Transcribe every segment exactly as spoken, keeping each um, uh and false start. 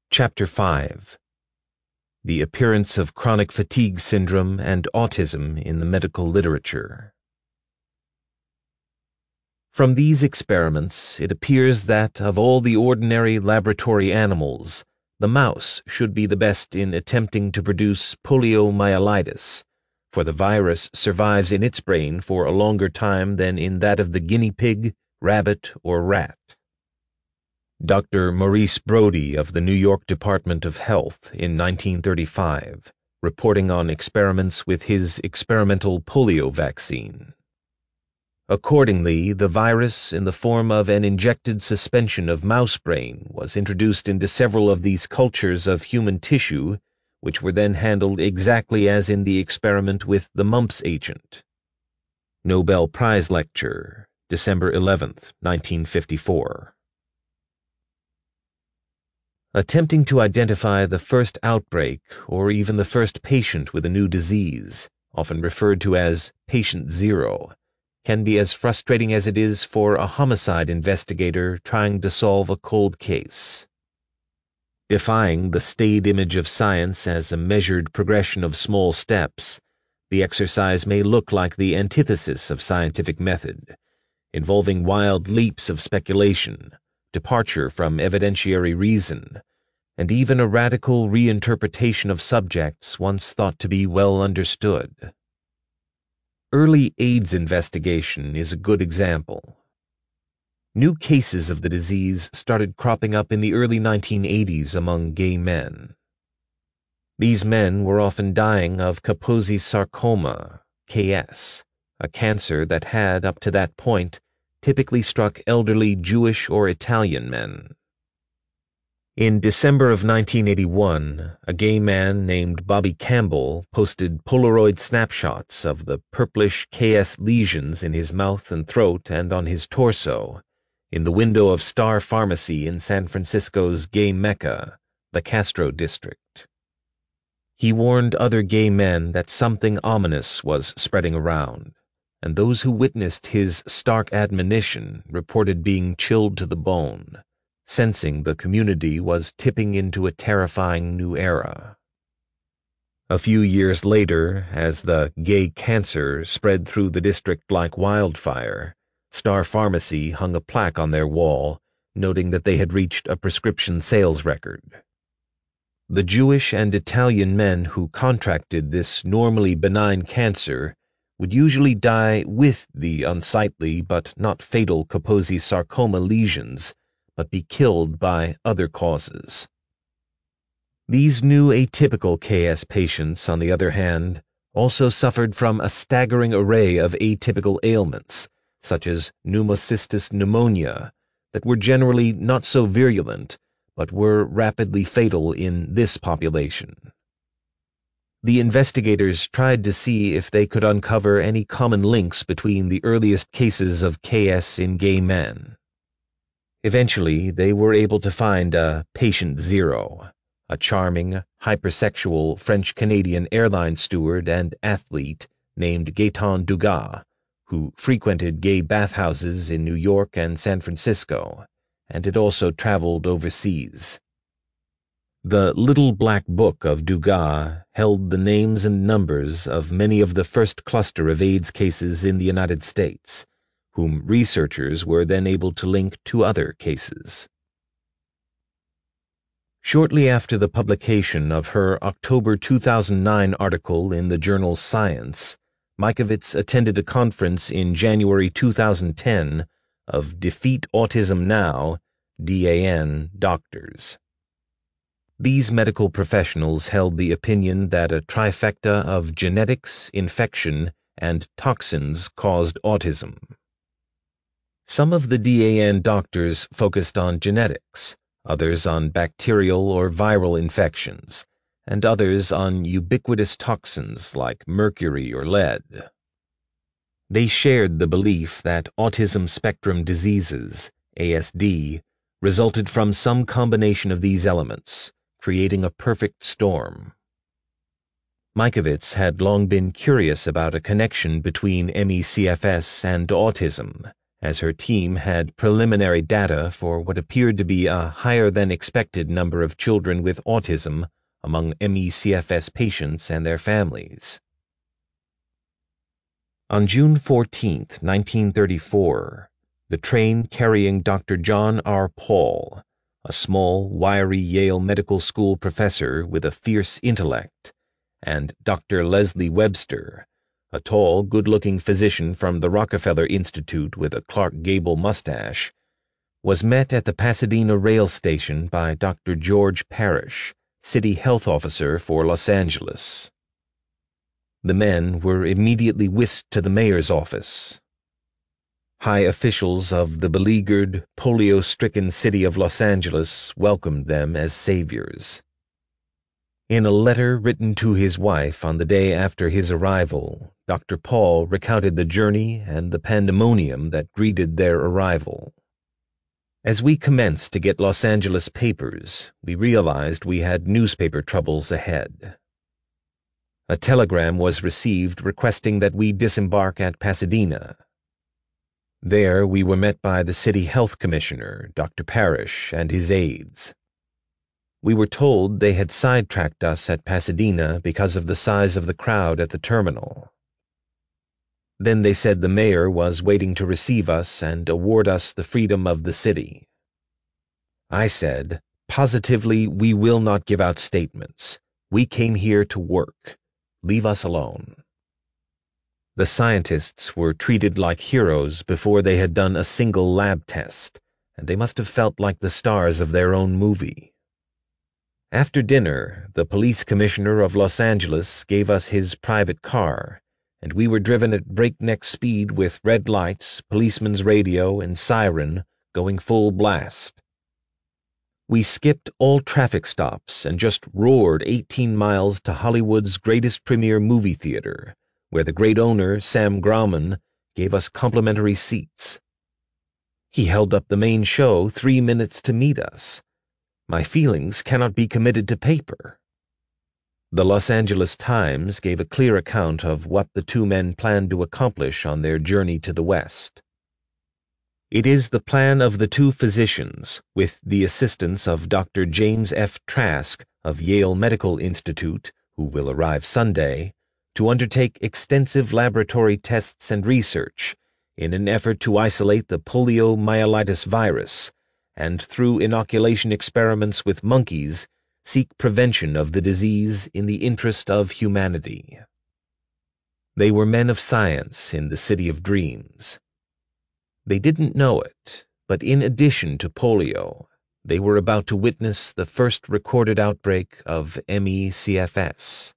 Chapter five. The Appearance of Chronic Fatigue Syndrome and Autism in the Medical Literature. From these experiments, it appears that, of all the ordinary laboratory animals, the mouse should be the best in attempting to produce poliomyelitis, for the virus survives in its brain for a longer time than in that of the guinea pig, rabbit, or rat. Doctor Maurice Brody of the New York Department of Health in nineteen thirty-five, reporting on experiments with his experimental polio vaccine. Accordingly, the virus in the form of an injected suspension of mouse brain was introduced into several of these cultures of human tissue, which were then handled exactly as in the experiment with the mumps agent. Nobel Prize Lecture, December eleventh, nineteen fifty-four. Attempting to identify the first outbreak or even the first patient with a new disease, often referred to as patient zero, can be as frustrating as it is for a homicide investigator trying to solve a cold case. Defying the staid image of science as a measured progression of small steps, the exercise may look like the antithesis of scientific method, involving wild leaps of speculation, departure from evidentiary reason, and even a radical reinterpretation of subjects once thought to be well understood. Early AIDS investigation is a good example. New cases of the disease started cropping up in the early nineteen eighties among gay men. These men were often dying of Kaposi sarcoma, K S, a cancer that had, up to that point, typically struck elderly Jewish or Italian men. In December of nineteen eighty-one, a gay man named Bobby Campbell posted Polaroid snapshots of the purplish K S lesions in his mouth and throat and on his torso in the window of Star Pharmacy in San Francisco's gay Mecca, the Castro District. He warned other gay men that something ominous was spreading around, and those who witnessed his stark admonition reported being chilled to the bone, sensing the community was tipping into a terrifying new era. A few years later, as the gay cancer spread through the district like wildfire, Star Pharmacy hung a plaque on their wall, noting that they had reached a prescription sales record. The Jewish and Italian men who contracted this normally benign cancer would usually die with the unsightly but not fatal Kaposi sarcoma lesions, but be killed by other causes. These new atypical K S patients, on the other hand, also suffered from a staggering array of atypical ailments, such as pneumocystis pneumonia, that were generally not so virulent, but were rapidly fatal in this population. The investigators tried to see if they could uncover any common links between the earliest cases of K S in gay men. Eventually, they were able to find a patient zero, a charming, hypersexual French-Canadian airline steward and athlete named Gaetan Dugas, who frequented gay bathhouses in New York and San Francisco, and had also traveled overseas. The Little Black Book of Dugas held the names and numbers of many of the first cluster of AIDS cases in the United States, whom researchers were then able to link to other cases. Shortly after the publication of her October two thousand nine article in the journal Science, Mikovits attended a conference in January two thousand ten of Defeat Autism Now, D A N, doctors. These medical professionals held the opinion that a trifecta of genetics, infection, and toxins caused autism. Some of the D A N doctors focused on genetics, others on bacterial or viral infections, and others on ubiquitous toxins like mercury or lead. They shared the belief that autism spectrum diseases, A S D, resulted from some combination of these elements, creating a perfect storm. Mikovits had long been curious about a connection between M E C F S and autism, as her team had preliminary data for what appeared to be a higher-than-expected number of children with autism among M E C F S patients and their families. On June fourteenth, nineteen thirty-four, the train carrying Doctor John R. Paul, a small, wiry Yale Medical School professor with a fierce intellect, and Doctor Leslie Webster, a tall, good-looking physician from the Rockefeller Institute with a Clark Gable mustache, was met at the Pasadena rail station by Doctor George Parrish, City Health Officer for Los Angeles. The men were immediately whisked to the mayor's office. High officials of the beleaguered, polio-stricken city of Los Angeles welcomed them as saviors. In a letter written to his wife on the day after his arrival, Doctor Paul recounted the journey and the pandemonium that greeted their arrival. As we commenced to get Los Angeles papers, we realized we had newspaper troubles ahead. A telegram was received requesting that we disembark at Pasadena. There we were met by the City Health Commissioner, Doctor Parrish, and his aides. We were told they had sidetracked us at Pasadena because of the size of the crowd at the terminal. Then they said the mayor was waiting to receive us and award us the freedom of the city. I said, positively, we will not give out statements. We came here to work. Leave us alone. The scientists were treated like heroes before they had done a single lab test, and they must have felt like the stars of their own movie. After dinner, the police commissioner of Los Angeles gave us his private car, and we were driven at breakneck speed with red lights, policeman's radio, and siren going full blast. We skipped all traffic stops and just roared eighteen miles to Hollywood's greatest premier movie theater, where the great owner, Sam Grauman, gave us complimentary seats. He held up the main show three minutes to meet us. My feelings cannot be committed to paper. The Los Angeles Times gave a clear account of what the two men planned to accomplish on their journey to the West. It is the plan of the two physicians, with the assistance of Doctor James F. Trask of Yale Medical Institute, who will arrive Sunday, to undertake extensive laboratory tests and research in an effort to isolate the poliomyelitis virus, and through inoculation experiments with monkeys, seek prevention of the disease in the interest of humanity. They were men of science in the City of Dreams. They didn't know it, but in addition to polio, they were about to witness the first recorded outbreak of M E C F S.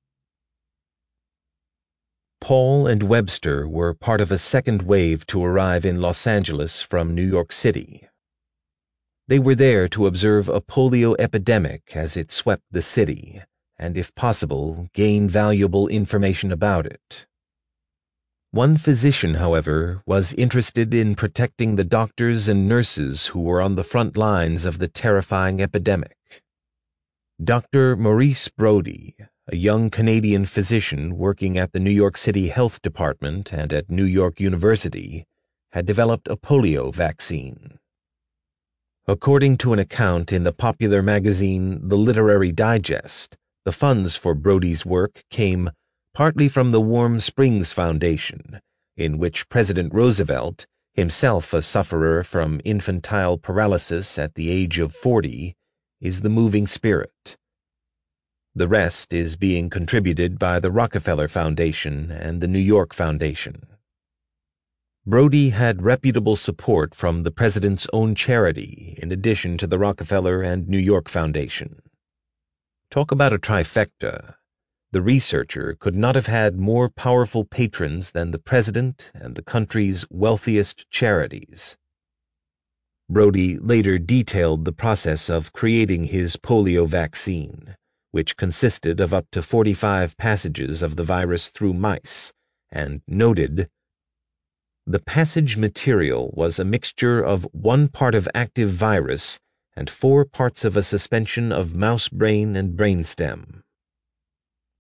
Paul and Webster were part of a second wave to arrive in Los Angeles from New York City. They were there to observe a polio epidemic as it swept the city, and if possible, gain valuable information about it. One physician, however, was interested in protecting the doctors and nurses who were on the front lines of the terrifying epidemic. Doctor Maurice Brody, a young Canadian physician working at the New York City Health Department and at New York University, had developed a polio vaccine. According to an account in the popular magazine The Literary Digest, the funds for Brody's work came partly from the Warm Springs Foundation, in which President Roosevelt, himself a sufferer from infantile paralysis at the age of forty, is the moving spirit. The rest is being contributed by the Rockefeller Foundation and the New York Foundation. Brody had reputable support from the president's own charity, in addition to the Rockefeller and New York Foundation. Talk about a trifecta. The researcher could not have had more powerful patrons than the president and the country's wealthiest charities. Brody later detailed the process of creating his polio vaccine, which consisted of up to forty-five passages of the virus through mice, and noted, "The passage material was a mixture of one part of active virus and four parts of a suspension of mouse brain and brainstem."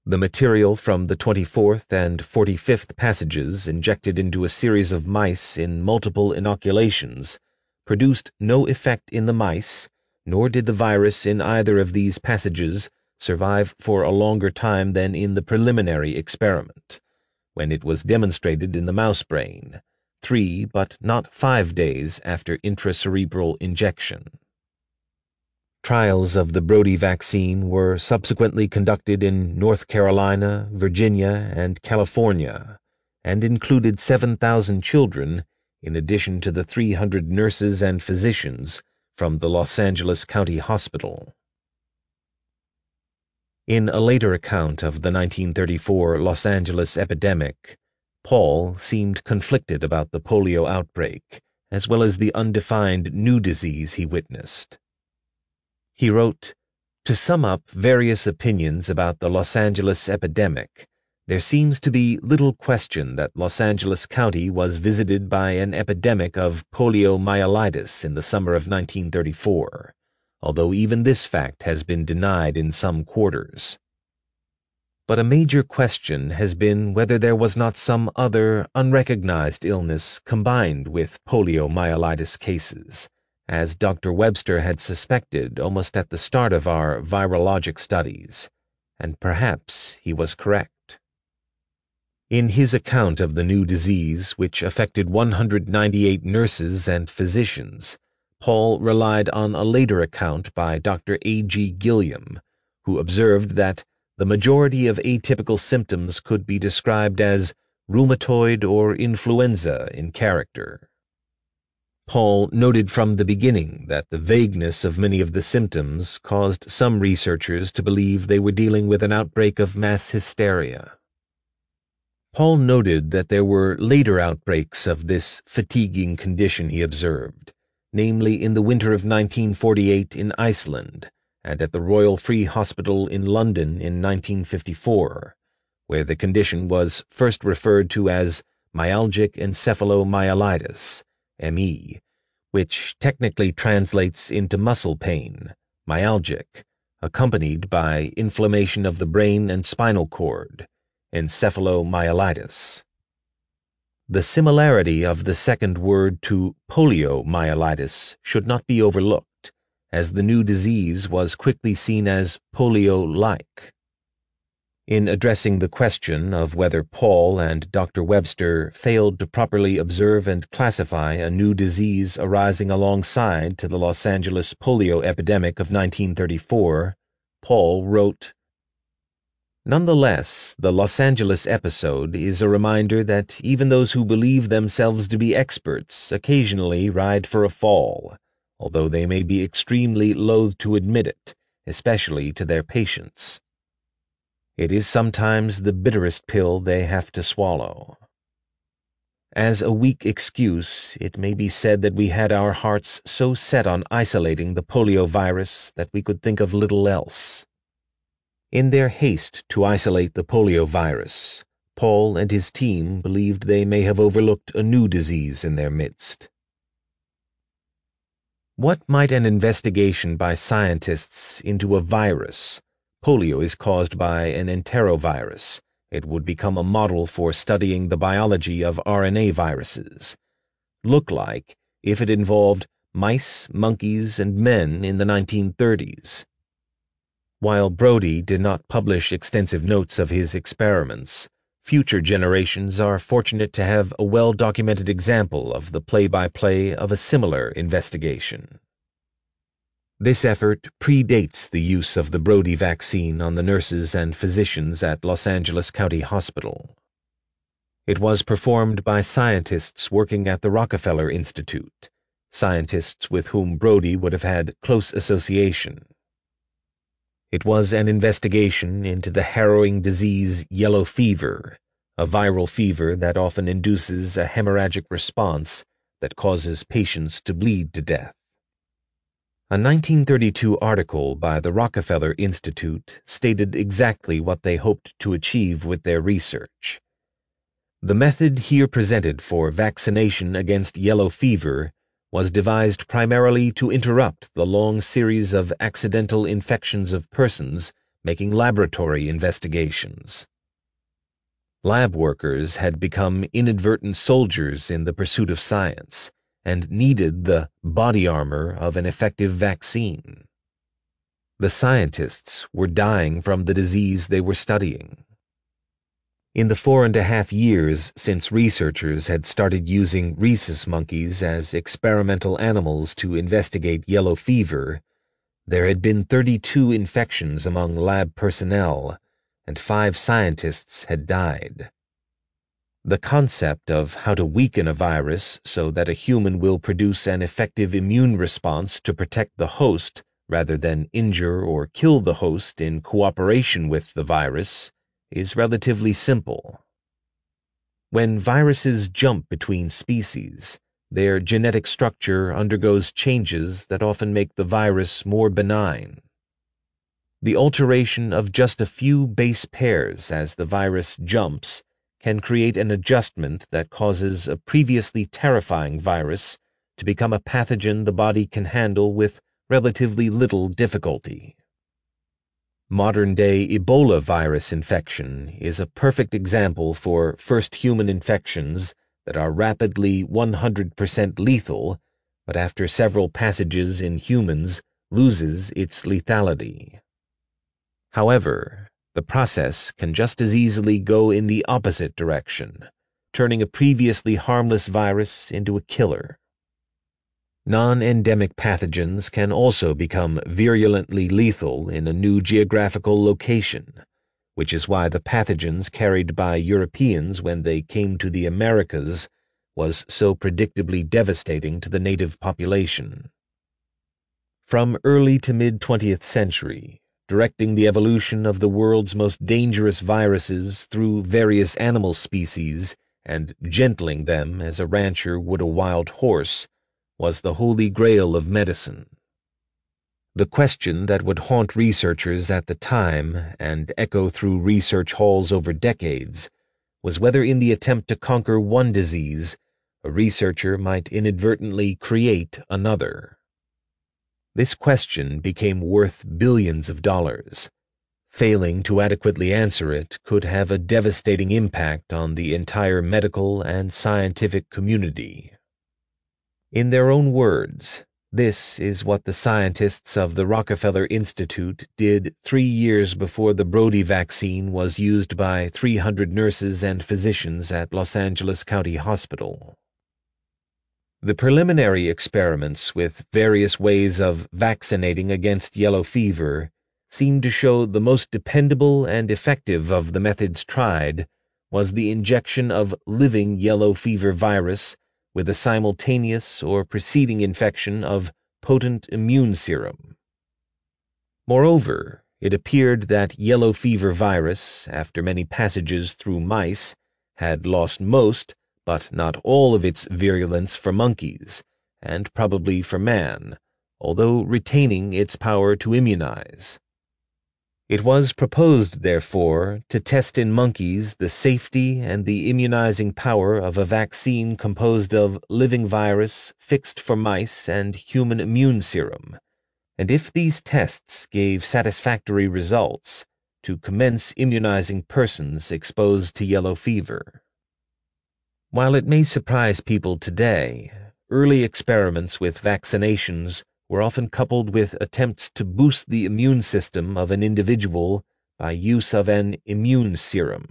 The material from the twenty-fourth and forty-fifth passages injected into a series of mice in multiple inoculations produced no effect in the mice, nor did the virus in either of these passages survive for a longer time than in the preliminary experiment, when it was demonstrated in the mouse brain, three but not five days after intracerebral injection. Trials of the Brody vaccine were subsequently conducted in North Carolina, Virginia, and California, and included seven thousand children, in addition to the three hundred nurses and physicians from the Los Angeles County Hospital. In a later account of the nineteen thirty-four Los Angeles epidemic, Paul seemed conflicted about the polio outbreak, as well as the undefined new disease he witnessed. He wrote, "To sum up various opinions about the Los Angeles epidemic, there seems to be little question that Los Angeles County was visited by an epidemic of poliomyelitis in the summer of nineteen thirty-four, although even this fact has been denied in some quarters. But a major question has been whether there was not some other unrecognized illness combined with poliomyelitis cases, as Doctor Webster had suspected almost at the start of our virologic studies, and perhaps he was correct." In his account of the new disease, which affected one hundred ninety-eight nurses and physicians, Paul relied on a later account by Doctor A G Gilliam, who observed that the majority of atypical symptoms could be described as rheumatoid or influenza in character. Paul noted from the beginning that the vagueness of many of the symptoms caused some researchers to believe they were dealing with an outbreak of mass hysteria. Paul noted that there were later outbreaks of this fatiguing condition he observed, namely in the winter of nineteen forty-eight in Iceland and at the Royal Free Hospital in London in nineteen fifty-four, where the condition was first referred to as myalgic encephalomyelitis, M E, which technically translates into muscle pain, myalgic, accompanied by inflammation of the brain and spinal cord, encephalomyelitis. The similarity of the second word to poliomyelitis should not be overlooked, as the new disease was quickly seen as polio-like. In addressing the question of whether Paul and Doctor Webster failed to properly observe and classify a new disease arising alongside to the Los Angeles polio epidemic of nineteen thirty-four, Paul wrote, "Nonetheless, the Los Angeles episode is a reminder that even those who believe themselves to be experts occasionally ride for a fall, although they may be extremely loath to admit it, especially to their patients. It is sometimes the bitterest pill they have to swallow. As a weak excuse, it may be said that we had our hearts so set on isolating the polio virus that we could think of little else. In their haste to isolate the polio virus, Paul and his team believed they may have overlooked a new disease in their midst." What might an investigation by scientists into a virus — polio is caused by an enterovirus. It would become a model for studying the biology of R N A viruses — look like if it involved mice, monkeys, and men in the nineteen thirties? While Brody did not publish extensive notes of his experiments, future generations are fortunate to have a well-documented example of the play-by-play of a similar investigation. This effort predates the use of the Brody vaccine on the nurses and physicians at Los Angeles County Hospital. It was performed by scientists working at the Rockefeller Institute, scientists with whom Brody would have had close association. It was an investigation into the harrowing disease yellow fever, a viral fever that often induces a hemorrhagic response that causes patients to bleed to death. A nineteen thirty-two article by the Rockefeller Institute stated exactly what they hoped to achieve with their research. The method here presented for vaccination against yellow fever was devised primarily to interrupt the long series of accidental infections of persons making laboratory investigations. Lab workers had become inadvertent soldiers in the pursuit of science and needed the body armor of an effective vaccine. The scientists were dying from the disease they were studying. In the four and a half years since researchers had started using rhesus monkeys as experimental animals to investigate yellow fever, there had been thirty-two infections among lab personnel, and five scientists had died. The concept of how to weaken a virus so that a human will produce an effective immune response to protect the host rather than injure or kill the host in cooperation with the virus is relatively simple. When viruses jump between species, their genetic structure undergoes changes that often make the virus more benign. The alteration of just a few base pairs as the virus jumps can create an adjustment that causes a previously terrifying virus to become a pathogen the body can handle with relatively little difficulty. Modern-day Ebola virus infection is a perfect example for first human infections that are rapidly one hundred percent lethal, but after several passages in humans loses its lethality. However, the process can just as easily go in the opposite direction, turning a previously harmless virus into a killer. Non-endemic pathogens can also become virulently lethal in a new geographical location, which is why the pathogens carried by Europeans when they came to the Americas was so predictably devastating to the native population. From early to mid-twentieth century, directing the evolution of the world's most dangerous viruses through various animal species and gentling them as a rancher would a wild horse, was the holy grail of medicine. The question that would haunt researchers at the time and echo through research halls over decades was whether in the attempt to conquer one disease, a researcher might inadvertently create another. This question became worth billions of dollars. Failing to adequately answer it could have a devastating impact on the entire medical and scientific community. In their own words, this is what the scientists of the Rockefeller Institute did three years before the Brody vaccine was used by three hundred nurses and physicians at Los Angeles County Hospital. The preliminary experiments with various ways of vaccinating against yellow fever seemed to show the most dependable and effective of the methods tried was the injection of living yellow fever virus with a simultaneous or preceding infection of potent immune serum. Moreover, it appeared that yellow fever virus, after many passages through mice, had lost most, but not all of its virulence for monkeys, and probably for man, although retaining its power to immunize. It was proposed, therefore, to test in monkeys the safety and the immunizing power of a vaccine composed of living virus fixed for mice and human immune serum, and if these tests gave satisfactory results, to commence immunizing persons exposed to yellow fever. While it may surprise people today, early experiments with vaccinations were often coupled with attempts to boost the immune system of an individual by use of an immune serum.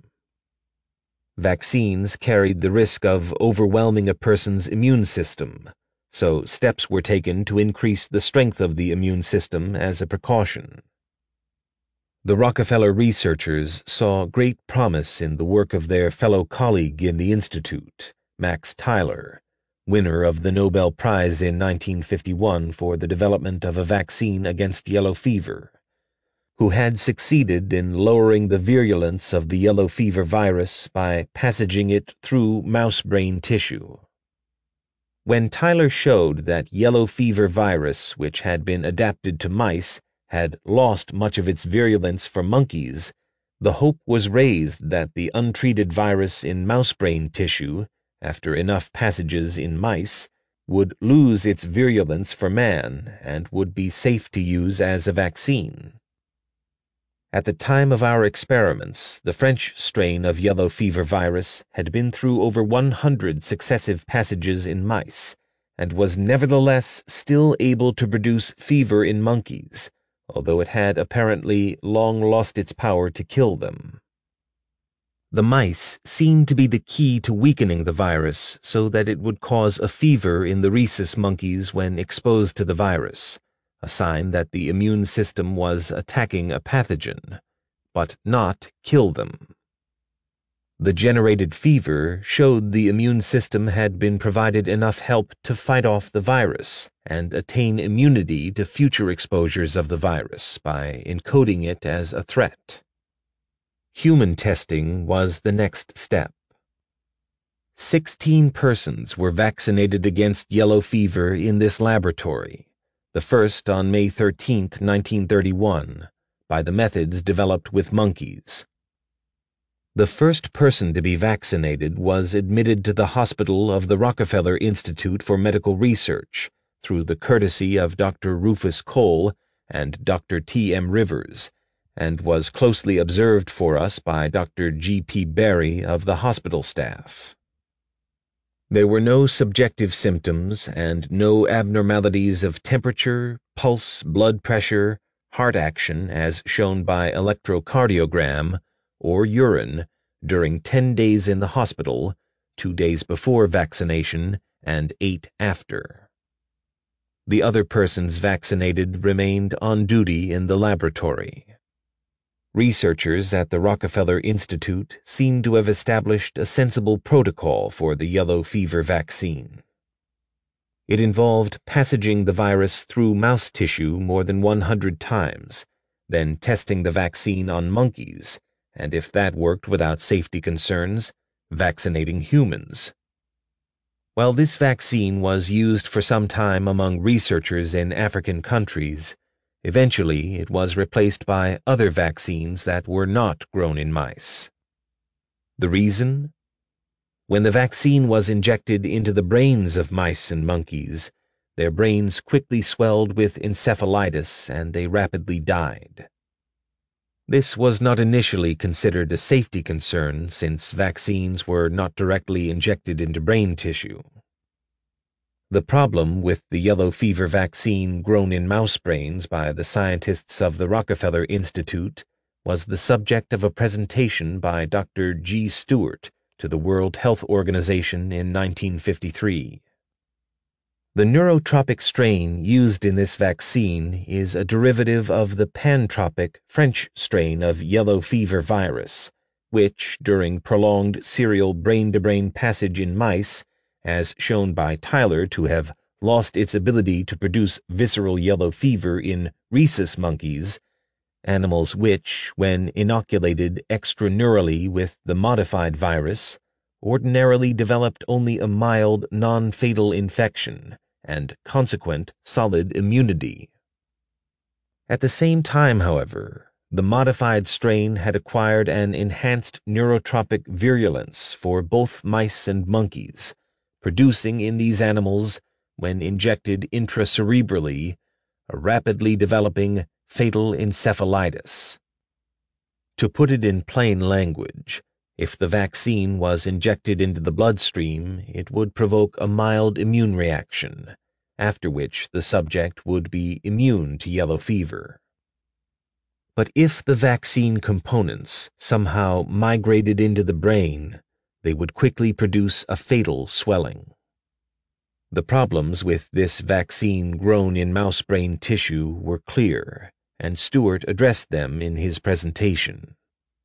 Vaccines carried the risk of overwhelming a person's immune system, so steps were taken to increase the strength of the immune system as a precaution. The Rockefeller researchers saw great promise in the work of their fellow colleague in the Institute, Max Tyler, winner of the Nobel Prize in nineteen fifty-one for the development of a vaccine against yellow fever, who had succeeded in lowering the virulence of the yellow fever virus by passaging it through mouse brain tissue. When Tyler showed that yellow fever virus, which had been adapted to mice, had lost much of its virulence for monkeys, the hope was raised that the untreated virus in mouse brain tissue, after enough passages in mice, would lose its virulence for man and would be safe to use as a vaccine. At the time of our experiments, the French strain of yellow fever virus had been through over one hundred successive passages in mice, and was nevertheless still able to produce fever in monkeys, although it had apparently long lost its power to kill them. The mice seemed to be the key to weakening the virus so that it would cause a fever in the rhesus monkeys when exposed to the virus, a sign that the immune system was attacking a pathogen, but not kill them. The generated fever showed the immune system had been provided enough help to fight off the virus and attain immunity to future exposures of the virus by encoding it as a threat. Human testing was the next step. Sixteen persons were vaccinated against yellow fever in this laboratory, the first on May thirteenth, nineteen thirty-one, by the methods developed with monkeys. The first person to be vaccinated was admitted to the hospital of the Rockefeller Institute for Medical Research through the courtesy of Doctor Rufus Cole and Doctor T M Rivers, and was closely observed for us by Doctor G P Berry of the hospital staff. There were no subjective symptoms and no abnormalities of temperature, pulse, blood pressure, heart action as shown by electrocardiogram, or urine during ten days in the hospital, two days before vaccination and eight after. The other persons vaccinated remained on duty in the laboratory. Researchers at the Rockefeller Institute seem to have established a sensible protocol for the yellow fever vaccine. It involved passaging the virus through mouse tissue more than one hundred times, then testing the vaccine on monkeys, and if that worked without safety concerns, vaccinating humans. While this vaccine was used for some time among researchers in African countries, eventually it was replaced by other vaccines that were not grown in mice. The reason? When the vaccine was injected into the brains of mice and monkeys, their brains quickly swelled with encephalitis and they rapidly died. This was not initially considered a safety concern since vaccines were not directly injected into brain tissue. The problem with the yellow fever vaccine grown in mouse brains by the scientists of the Rockefeller Institute was the subject of a presentation by Doctor G. Stewart to the World Health Organization in nineteen fifty-three. The neurotropic strain used in this vaccine is a derivative of the pantropic French strain of yellow fever virus, which, during prolonged serial brain-to-brain passage in mice, as shown by Tyler to have lost its ability to produce visceral yellow fever in rhesus monkeys, animals which, when inoculated extraneurally with the modified virus, ordinarily developed only a mild, non-fatal infection and consequent solid immunity. At the same time, however, the modified strain had acquired an enhanced neurotropic virulence for both mice and monkeys, producing in these animals, when injected intracerebrally, a rapidly developing fatal encephalitis. To put it in plain language, if the vaccine was injected into the bloodstream, it would provoke a mild immune reaction, after which the subject would be immune to yellow fever. But if the vaccine components somehow migrated into the brain, they would quickly produce a fatal swelling. The problems with this vaccine grown in mouse brain tissue were clear, and Stewart addressed them in his presentation.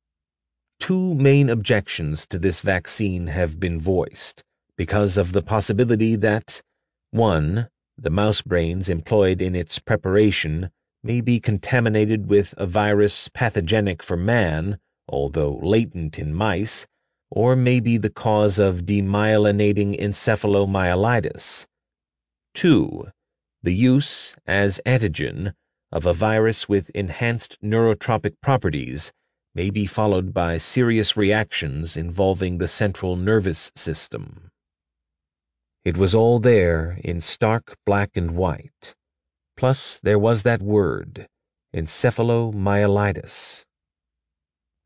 Two main objections to this vaccine have been voiced because of the possibility that, one, the mouse brains employed in its preparation may be contaminated with a virus pathogenic for man, although latent in mice, or may be the cause of demyelinating encephalomyelitis. Two, the use, as antigen, of a virus with enhanced neurotropic properties may be followed by serious reactions involving the central nervous system. It was all there in stark black and white. Plus there was that word, encephalomyelitis.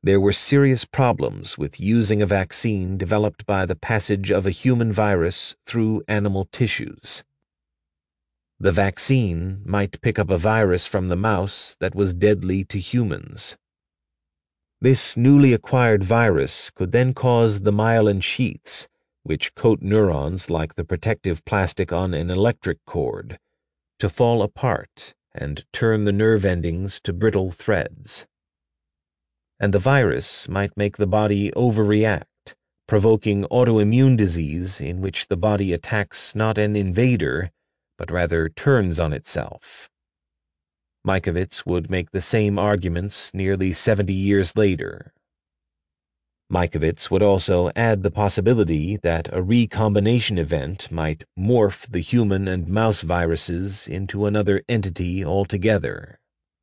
There were serious problems with using a vaccine developed by the passage of a human virus through animal tissues. The vaccine might pick up a virus from the mouse that was deadly to humans. This newly acquired virus could then cause the myelin sheaths, which coat neurons like the protective plastic on an electric cord, to fall apart and turn the nerve endings to brittle threads. And the virus might make the body overreact, provoking autoimmune disease in which the body attacks not an invader, but rather turns on itself. Mikovits would make the same arguments nearly seventy years later. Mikovits would also add the possibility that a recombination event might morph the human and mouse viruses into another entity altogether.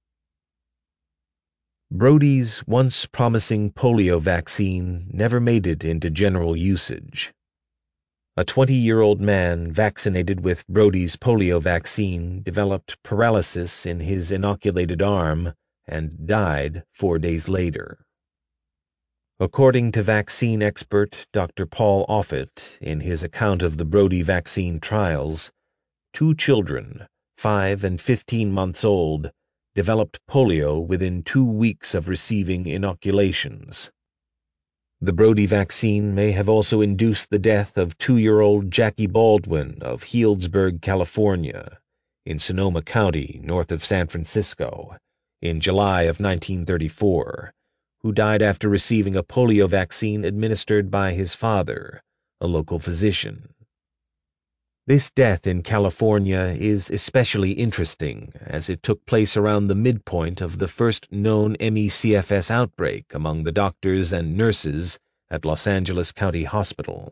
Brody's once promising polio vaccine never made it into general usage. A twenty-year-old man vaccinated with Brody's polio vaccine developed paralysis in his inoculated arm and died four days later. According to vaccine expert Doctor Paul Offit, in his account of the Brody vaccine trials, two children, five and fifteen months old, developed polio within two weeks of receiving inoculations. The Brody vaccine may have also induced the death of two-year-old Jackie Baldwin of Healdsburg, California, in Sonoma County, north of San Francisco, in July of nineteen thirty-four, who died after receiving a polio vaccine administered by his father, a local physician. This death in California is especially interesting as it took place around the midpoint of the first known M E C F S outbreak among the doctors and nurses at Los Angeles County Hospital.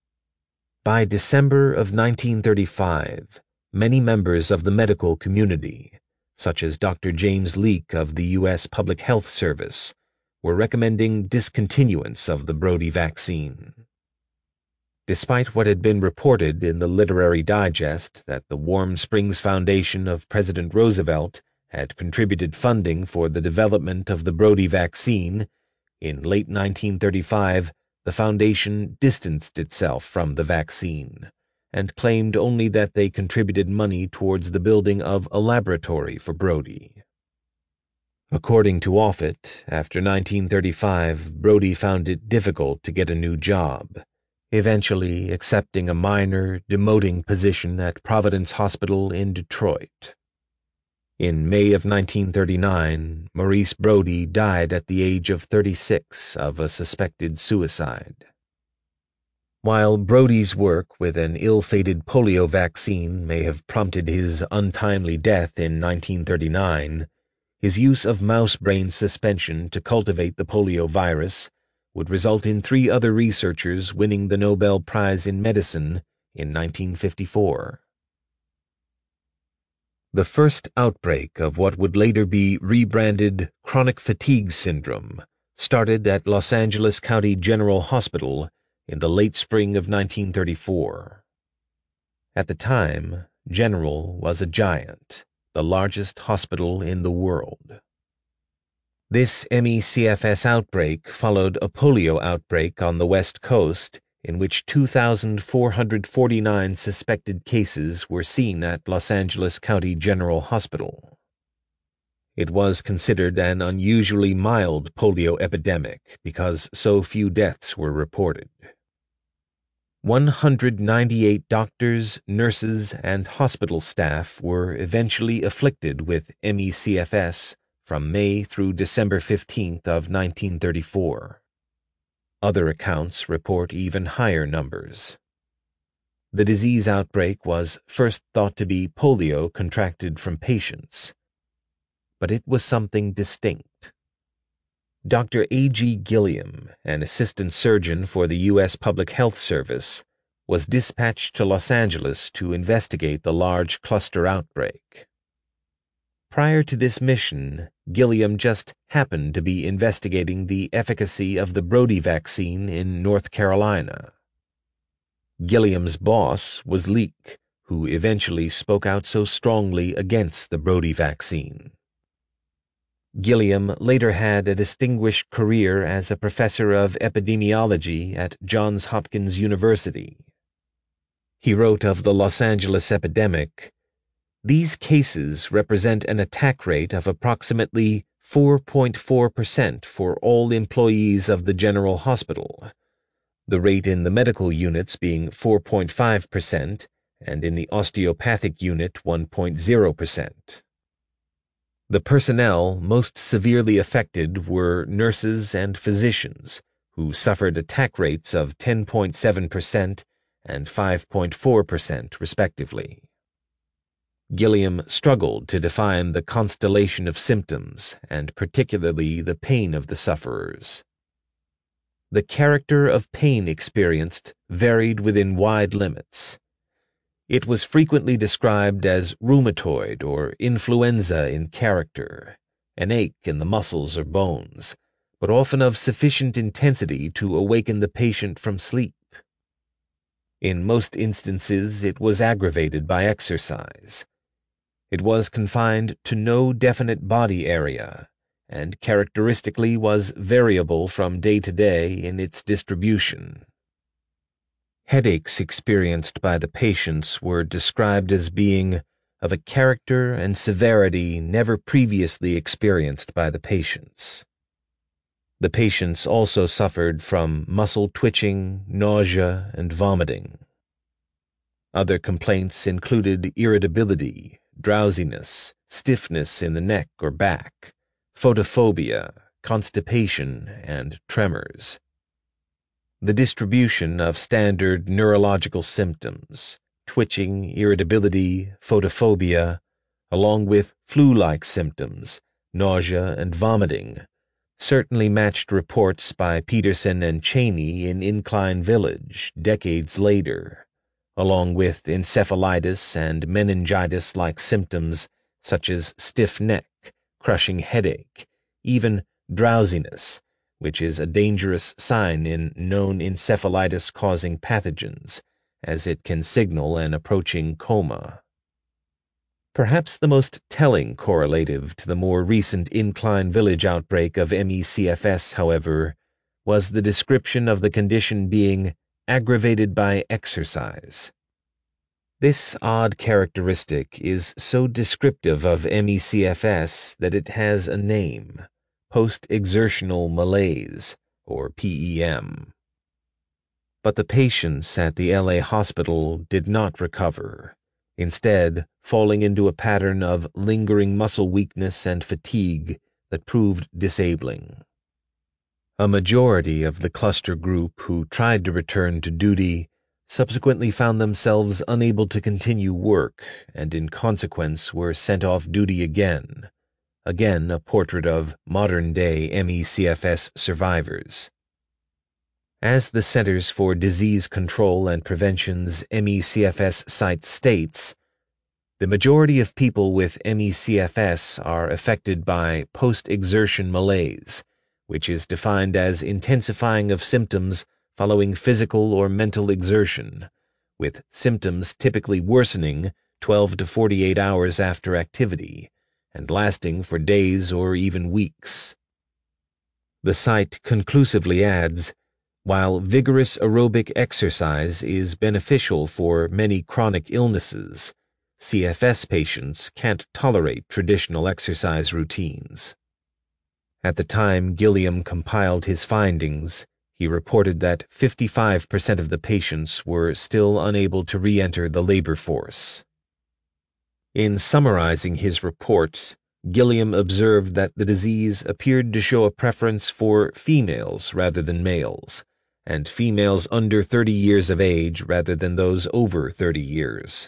By December of nineteen thirty-five, many members of the medical community, such as Doctor James Leake of the U S Public Health Service, were recommending discontinuance of the Brody vaccine. Despite what had been reported in the Literary Digest that the Warm Springs Foundation of President Roosevelt had contributed funding for the development of the Brody vaccine, in late nineteen thirty-five the foundation distanced itself from the vaccine and claimed only that they contributed money towards the building of a laboratory for Brody. According to Offit, after nineteen thirty-five, Brody found it difficult to get a new job, eventually accepting a minor, demoting position at Providence Hospital in Detroit. In May of nineteen thirty-nine, Maurice Brody died at the age of thirty-six of a suspected suicide. While Brody's work with an ill-fated polio vaccine may have prompted his untimely death in nineteen thirty-nine, his use of mouse brain suspension to cultivate the polio virus would result in three other researchers winning the Nobel Prize in Medicine in nineteen fifty-four. The first outbreak of what would later be rebranded chronic fatigue syndrome started at Los Angeles County General Hospital in the late spring of nineteen thirty-four. At the time, General was a giant, the largest hospital in the world. This M E C F S outbreak followed a polio outbreak on the West Coast in which two thousand four hundred forty-nine suspected cases were seen at Los Angeles County General Hospital. It was considered an unusually mild polio epidemic because so few deaths were reported. one hundred ninety-eight doctors, nurses, and hospital staff were eventually afflicted with M E C F S from May through December fifteenth of nineteen thirty-four. Other accounts report even higher numbers. The disease outbreak was first thought to be polio contracted from patients, but it was something distinct. Doctor A G Gilliam, an assistant surgeon for the U S Public Health Service, was dispatched to Los Angeles to investigate the large cluster outbreak. Prior to this mission, Gilliam just happened to be investigating the efficacy of the Brody vaccine in North Carolina. Gilliam's boss was Leake, who eventually spoke out so strongly against the Brody vaccine. Gilliam later had a distinguished career as a professor of epidemiology at Johns Hopkins University. He wrote of the Los Angeles epidemic, "These cases represent an attack rate of approximately four point four percent for all employees of the General Hospital, the rate in the medical units being four point five percent and in the osteopathic unit one point zero percent. The personnel most severely affected were nurses and physicians, who suffered attack rates of ten point seven percent and five point four percent respectively." Gilliam struggled to define the constellation of symptoms, and particularly the pain of the sufferers. The character of pain experienced varied within wide limits. It was frequently described as rheumatoid or influenza in character, an ache in the muscles or bones, but often of sufficient intensity to awaken the patient from sleep. In most instances, it was aggravated by exercise. It was confined to no definite body area, and characteristically was variable from day to day in its distribution. Headaches experienced by the patients were described as being of a character and severity never previously experienced by the patients. The patients also suffered from muscle twitching, nausea, and vomiting. Other complaints included irritability, drowsiness, stiffness in the neck or back, photophobia, constipation, and tremors. The distribution of standard neurological symptoms, twitching, irritability, photophobia, along with flu-like symptoms, nausea and vomiting, certainly matched reports by Peterson and Cheney in Incline Village decades later, along with encephalitis and meningitis-like symptoms such as stiff neck, crushing headache, even drowsiness, which is a dangerous sign in known encephalitis-causing pathogens, as it can signal an approaching coma. Perhaps the most telling correlative to the more recent Incline Village outbreak of M E C F S, however, was the description of the condition being aggravated by exercise. This odd characteristic is so descriptive of M E C F S that it has a name: post-exertional malaise, or P E M. But the patients at the L A hospital did not recover, instead falling into a pattern of lingering muscle weakness and fatigue that proved disabling. A majority of the cluster group who tried to return to duty subsequently found themselves unable to continue work and in consequence were sent off duty again, again a portrait of modern-day M E C F S survivors. As the Centers for Disease Control and Prevention's M E C F S site states, the majority of people with M E C F S are affected by post-exertion malaise, which is defined as intensifying of symptoms following physical or mental exertion, with symptoms typically worsening twelve to forty-eight hours after activity, and lasting for days or even weeks. The site conclusively adds, while vigorous aerobic exercise is beneficial for many chronic illnesses, C F S patients can't tolerate traditional exercise routines. At the time Gilliam compiled his findings, he reported that fifty-five percent of the patients were still unable to re-enter the labor force. In summarizing his report, Gilliam observed that the disease appeared to show a preference for females rather than males, and females under thirty years of age rather than those over thirty years.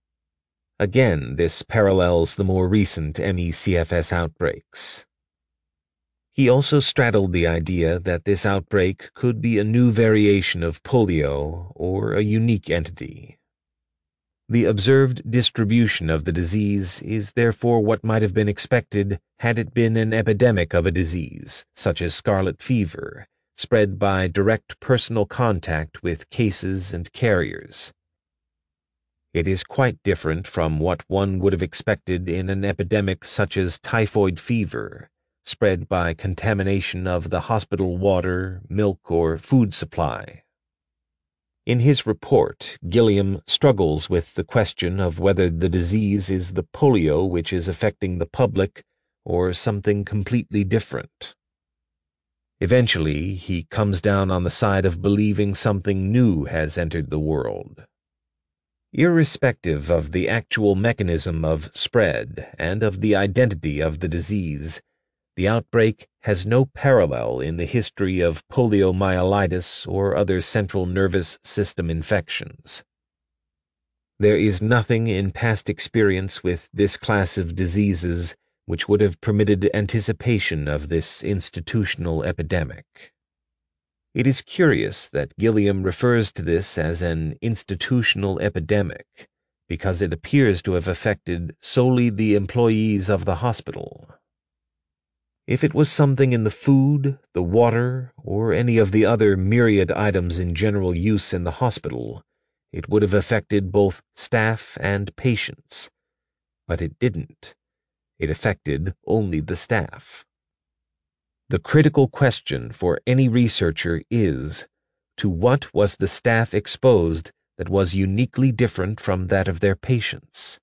Again, this parallels the more recent M E C F S outbreaks. He also straddled the idea that this outbreak could be a new variation of polio or a unique entity. The observed distribution of the disease is therefore what might have been expected had it been an epidemic of a disease, such as scarlet fever, spread by direct personal contact with cases and carriers. It is quite different from what one would have expected in an epidemic such as typhoid fever, spread by contamination of the hospital water, milk, or food supply. In his report, Gilliam struggles with the question of whether the disease is the polio which is affecting the public or something completely different. Eventually, he comes down on the side of believing something new has entered the world. Irrespective of the actual mechanism of spread and of the identity of the disease, the outbreak has no parallel in the history of poliomyelitis or other central nervous system infections. There is nothing in past experience with this class of diseases which would have permitted anticipation of this institutional epidemic. It is curious that Gilliam refers to this as an institutional epidemic, because it appears to have affected solely the employees of the hospital. If it was something in the food, the water, or any of the other myriad items in general use in the hospital, it would have affected both staff and patients. But it didn't. It affected only the staff. The critical question for any researcher is, to what was the staff exposed that was uniquely different from that of their patients?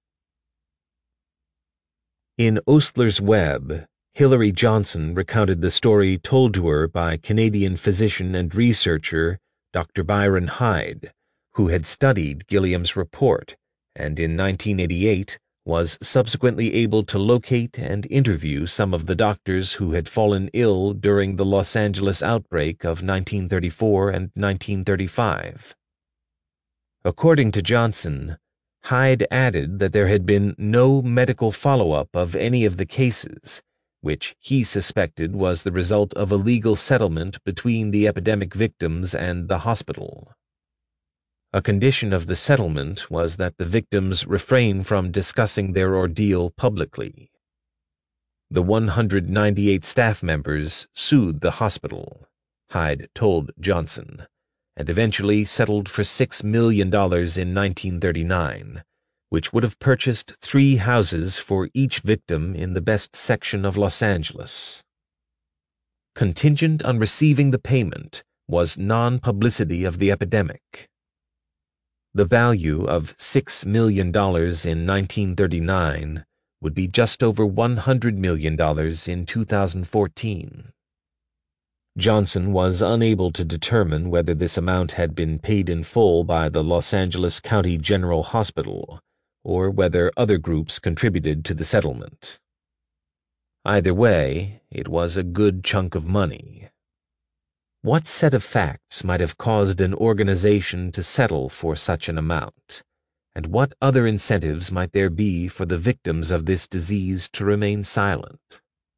In Osler's Web, Hilary Johnson recounted the story told to her by Canadian physician and researcher Doctor Byron Hyde, who had studied Gilliam's report and in nineteen eighty-eight was subsequently able to locate and interview some of the doctors who had fallen ill during the Los Angeles outbreak of nineteen thirty-four and nineteen thirty-five. According to Johnson, Hyde added that there had been no medical follow-up of any of the cases, which he suspected was the result of a legal settlement between the epidemic victims and the hospital. A condition of the settlement was that the victims refrain from discussing their ordeal publicly. The one hundred ninety-eight staff members sued the hospital, Hyde told Johnson, and eventually settled for six million dollars in nineteen thirty-nine, which would have purchased three houses for each victim in the best section of Los Angeles. Contingent on receiving the payment was non-publicity of the epidemic. The value of six million dollars in nineteen thirty-nine would be just over one hundred million dollars in two thousand fourteen. Johnson was unable to determine whether this amount had been paid in full by the Los Angeles County General Hospital, or whether other groups contributed to the settlement. Either way, it was a good chunk of money. What set of facts might have caused an organization to settle for such an amount, and what other incentives might there be for the victims of this disease to remain silent?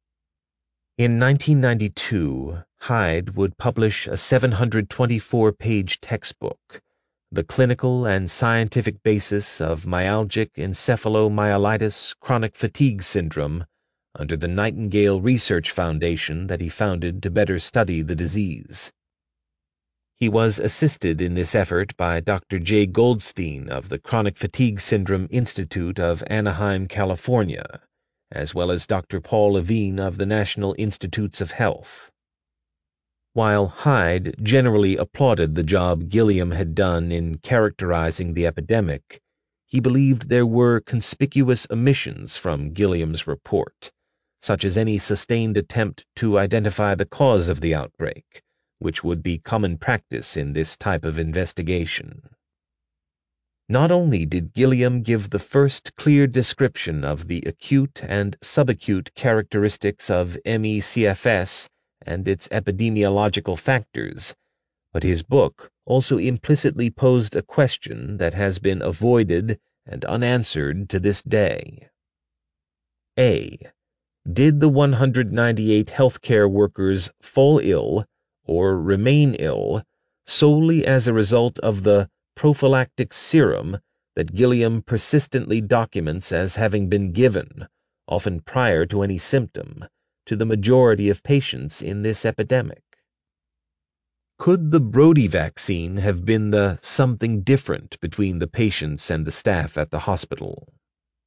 In nineteen ninety-two, Hyde would publish a seven hundred twenty-four page textbook, The Clinical and Scientific Basis of Myalgic Encephalomyelitis Chronic Fatigue Syndrome, under the Nightingale Research Foundation that he founded to better study the disease. He was assisted in this effort by Doctor Jay Goldstein of the Chronic Fatigue Syndrome Institute of Anaheim, California, as well as Doctor Paul Levine of the National Institutes of Health. While Hyde generally applauded the job Gilliam had done in characterizing the epidemic, he believed there were conspicuous omissions from Gilliam's report, such as any sustained attempt to identify the cause of the outbreak, which would be common practice in this type of investigation. Not only did Gilliam give the first clear description of the acute and subacute characteristics of M E C F S and its epidemiological factors, but his book also implicitly posed a question that has been avoided and unanswered to this day. A. Did the one hundred ninety-eight healthcare workers fall ill or remain ill solely as a result of the prophylactic serum that Gilliam persistently documents as having been given, often prior to any symptom, to the majority of patients in this epidemic? Could the Brody vaccine have been the something different between the patients and the staff at the hospital?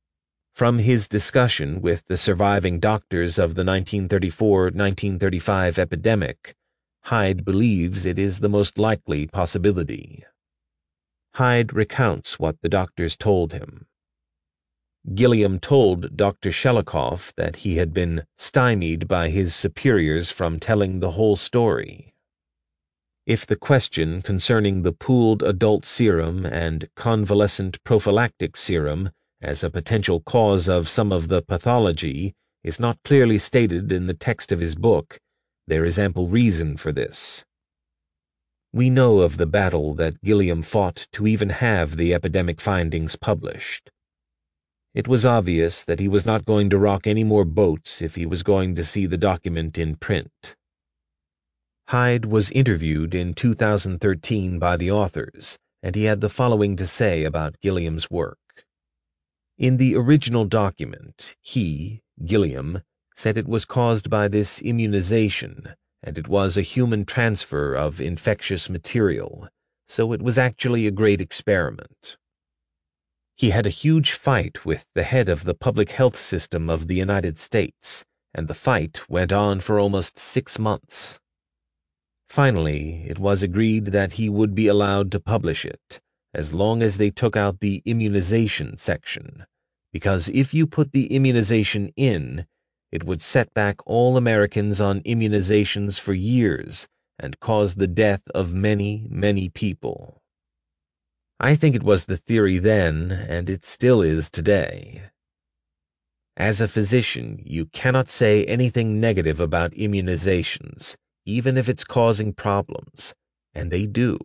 From his discussion with the surviving doctors of the nineteen thirty-four nineteen thirty-five epidemic, Hyde believes it is the most likely possibility. Hyde recounts what the doctors told him. Gilliam told Doctor Shelikoff that he had been stymied by his superiors from telling the whole story. If the question concerning the pooled adult serum and convalescent prophylactic serum as a potential cause of some of the pathology is not clearly stated in the text of his book, there is ample reason for this. We know of the battle that Gilliam fought to even have the epidemic findings published. It was obvious that he was not going to rock any more boats if he was going to see the document in print. Hyde was interviewed in two thousand thirteen by the authors, and he had the following to say about Gilliam's work. In the original document, he, Gilliam, said it was caused by this immunization, and it was a human transfer of infectious material, so it was actually a great experiment. He had a huge fight with the head of the public health system of the United States, and the fight went on for almost six months. Finally, it was agreed that he would be allowed to publish it, as long as they took out the immunization section, because if you put the immunization in, it would set back all Americans on immunizations for years and cause the death of many, many people. I think it was the theory then, and it still is today. As a physician, you cannot say anything negative about immunizations, even if it's causing problems, and they do.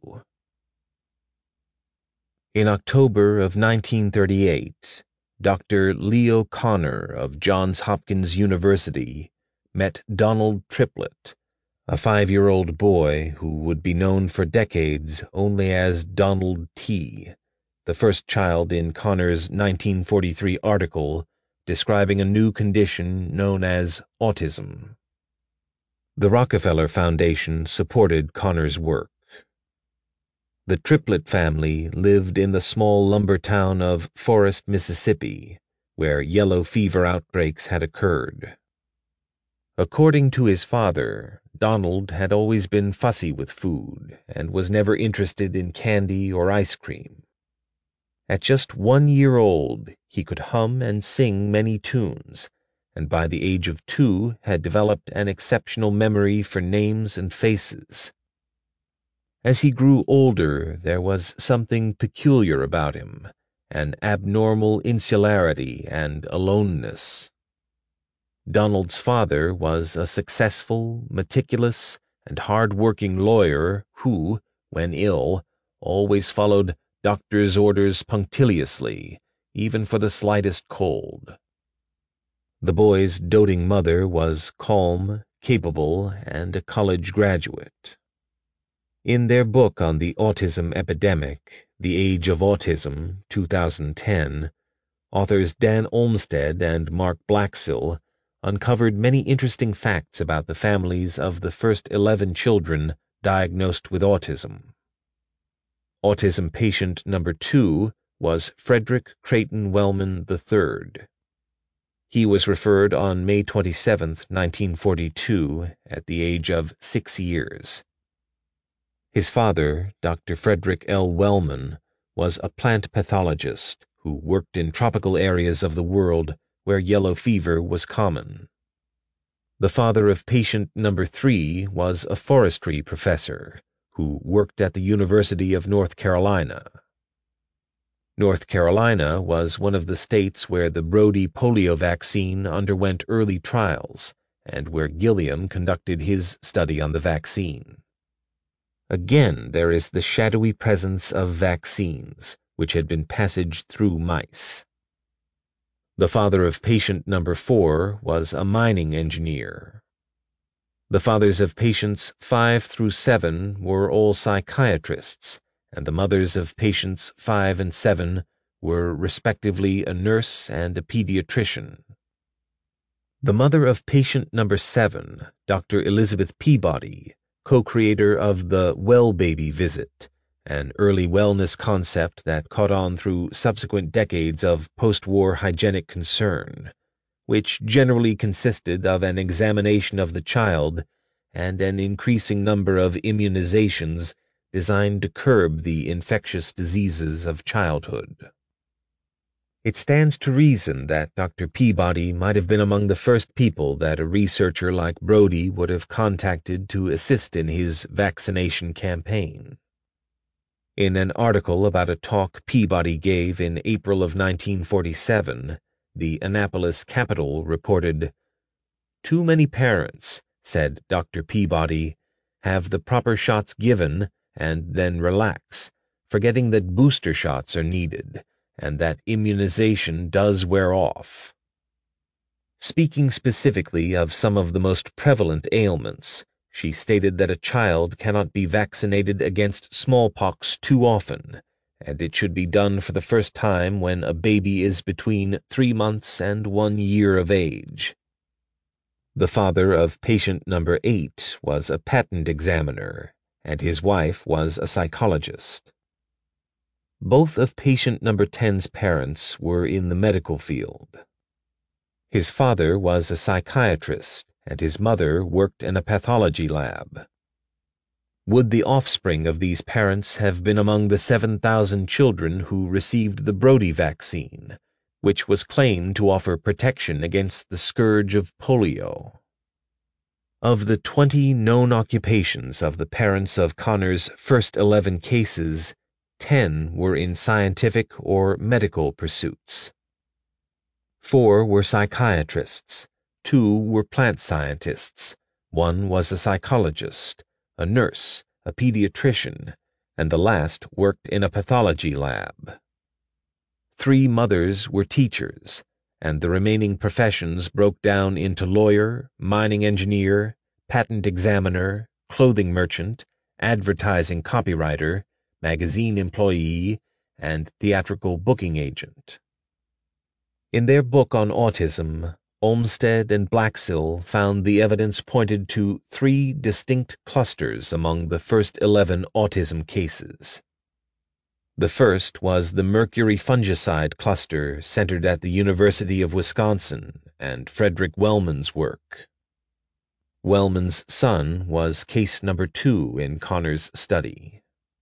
In October of nineteen thirty-eight, Doctor Leo Kanner of Johns Hopkins University met Donald Triplett, a five-year-old boy who would be known for decades only as Donald T., the first child in Kanner's nineteen forty-three article describing a new condition known as autism. The Rockefeller Foundation supported Kanner's work. The Triplett family lived in the small lumber town of Forest, Mississippi, where yellow fever outbreaks had occurred. According to his father, Donald had always been fussy with food and was never interested in candy or ice cream. At just one year old, he could hum and sing many tunes, and by the age of two had developed an exceptional memory for names and faces. As he grew older, there was something peculiar about him, an abnormal insularity and aloneness. Donald's father was a successful, meticulous, and hard-working lawyer who, when ill, always followed doctor's orders punctiliously, even for the slightest cold. The boy's doting mother was calm, capable, and a college graduate. In their book on the autism epidemic, The Age of Autism, two thousand ten, authors Dan Olmsted and Mark Blaxill uncovered many interesting facts about the families of the first eleven children diagnosed with autism. Autism patient number two was Frederick Creighton Wellman the third. He was referred on May twenty-seventh, nineteen forty-two, at the age of six years. His father, Doctor Frederick L. Wellman, was a plant pathologist who worked in tropical areas of the world where yellow fever was common. The father of patient number three was a forestry professor who worked at the University of North Carolina. North Carolina was one of the states where the Brody polio vaccine underwent early trials and where Gilliam conducted his study on the vaccine. Again, there is the shadowy presence of vaccines, which had been passaged through mice. The father of patient number four was a mining engineer. The fathers of patients five through seven were all psychiatrists, and the mothers of patients five and seven were respectively a nurse and a pediatrician. The mother of patient number seven, Doctor Elizabeth Peabody, co-creator of the Well Baby Visit, an early wellness concept that caught on through subsequent decades of post-war hygienic concern, which generally consisted of an examination of the child and an increasing number of immunizations designed to curb the infectious diseases of childhood. It stands to reason that Doctor Peabody might have been among the first people that a researcher like Brodie would have contacted to assist in his vaccination campaign. In an article about a talk Peabody gave in April of nineteen forty-seven, the Annapolis Capital reported, "Too many parents," said Doctor Peabody, "have the proper shots given and then relax, forgetting that booster shots are needed, and that immunization does wear off." Speaking specifically of some of the most prevalent ailments, she stated that a child cannot be vaccinated against smallpox too often, and it should be done for the first time when a baby is between three months and one year of age. The father of patient number eight was a patent examiner, and his wife was a psychologist. Both of patient number ten's parents were in the medical field. His father was a psychiatrist, and his mother worked in a pathology lab. Would the offspring of these parents have been among the seven thousand children who received the Brodie vaccine, which was claimed to offer protection against the scourge of polio? Of the twenty known occupations of the parents of Connor's first eleven cases, ten were in scientific or medical pursuits. Four were psychiatrists, two were plant scientists, one was a psychologist, a nurse, a pediatrician, and the last worked in a pathology lab. Three mothers were teachers, and the remaining professions broke down into lawyer, mining engineer, patent examiner, clothing merchant, advertising copywriter, magazine employee, and theatrical booking agent. In their book on autism, Olmsted and Blaxill found the evidence pointed to three distinct clusters among the first eleven autism cases. The first was the mercury fungicide cluster centered at the University of Wisconsin and Frederick Wellman's work. Wellman's son was case number two in Connor's study.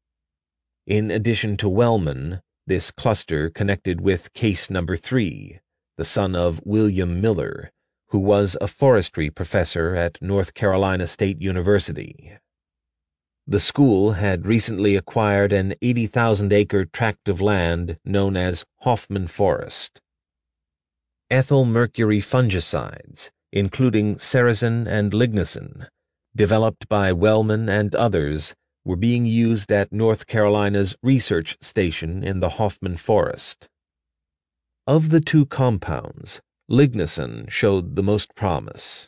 In addition to Wellman, this cluster connected with case number three, the son of William Miller, who was a forestry professor at North Carolina State University. The school had recently acquired an eighty thousand acre tract of land known as Hoffman Forest. Ethyl mercury fungicides, including Cerazin and Lignosin, developed by Wellman and others, were being used at North Carolina's research station in the Hoffman Forest. Of the two compounds, Lignosin showed the most promise.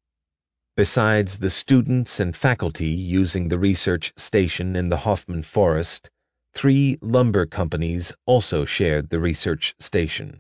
Besides the students and faculty using the research station in the Hoffman Forest, three lumber companies also shared the research station.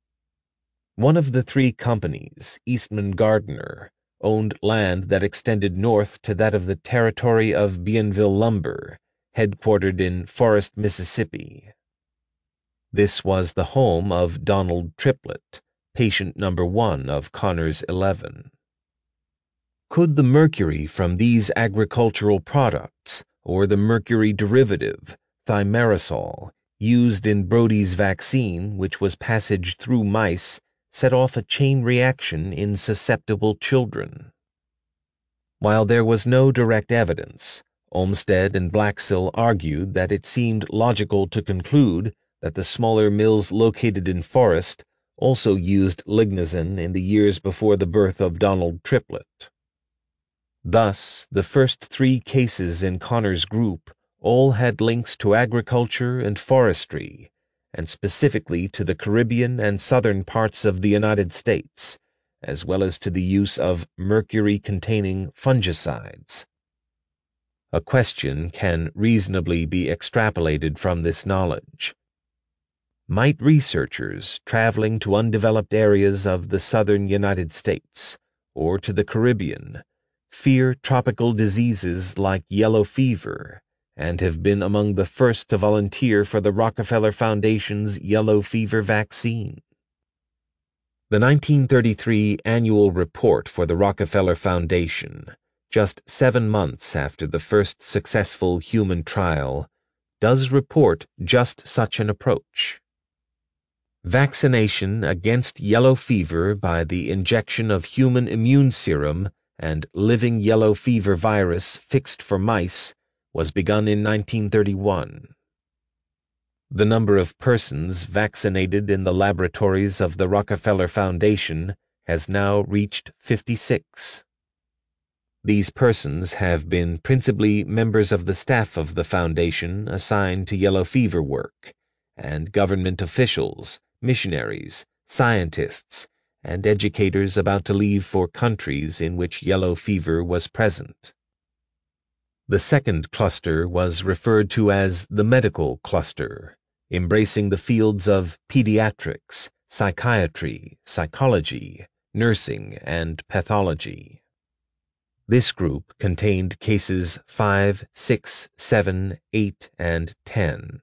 One of the three companies, Eastman Gardner, owned land that extended north to that of the territory of Bienville Lumber, headquartered in Forest, Mississippi. This was the home of Donald Triplett, patient number one of Connor's eleven. Could the mercury from these agricultural products, or the mercury derivative, thimerosal, used in Brodie's vaccine, which was passaged through mice, set off a chain reaction in susceptible children? While there was no direct evidence, Olmsted and Blaxill argued that it seemed logical to conclude that the smaller mills located in Forest also used Lignosin in the years before the birth of Donald Triplett. Thus, the first three cases in Connor's group all had links to agriculture and forestry, and specifically to the Caribbean and southern parts of the United States, as well as to the use of mercury-containing fungicides. A question can reasonably be extrapolated from this knowledge. Might researchers traveling to undeveloped areas of the southern United States, or to the Caribbean, fear tropical diseases like yellow fever, and have been among the first to volunteer for the Rockefeller Foundation's yellow fever vaccine. The nineteen thirty-three annual report for the Rockefeller Foundation, just seven months after the first successful human trial, does report just such an approach. Vaccination against yellow fever by the injection of human immune serum and living yellow fever virus fixed for mice was begun in nineteen thirty-one. The number of persons vaccinated in the laboratories of the Rockefeller Foundation has now reached fifty-six. These persons have been principally members of the staff of the foundation assigned to yellow fever work, and government officials, missionaries, scientists, and educators about to leave for countries in which yellow fever was present. The second cluster was referred to as the medical cluster, embracing the fields of pediatrics, psychiatry, psychology, nursing, and pathology. This group contained cases five, six, seven, eight, and ten.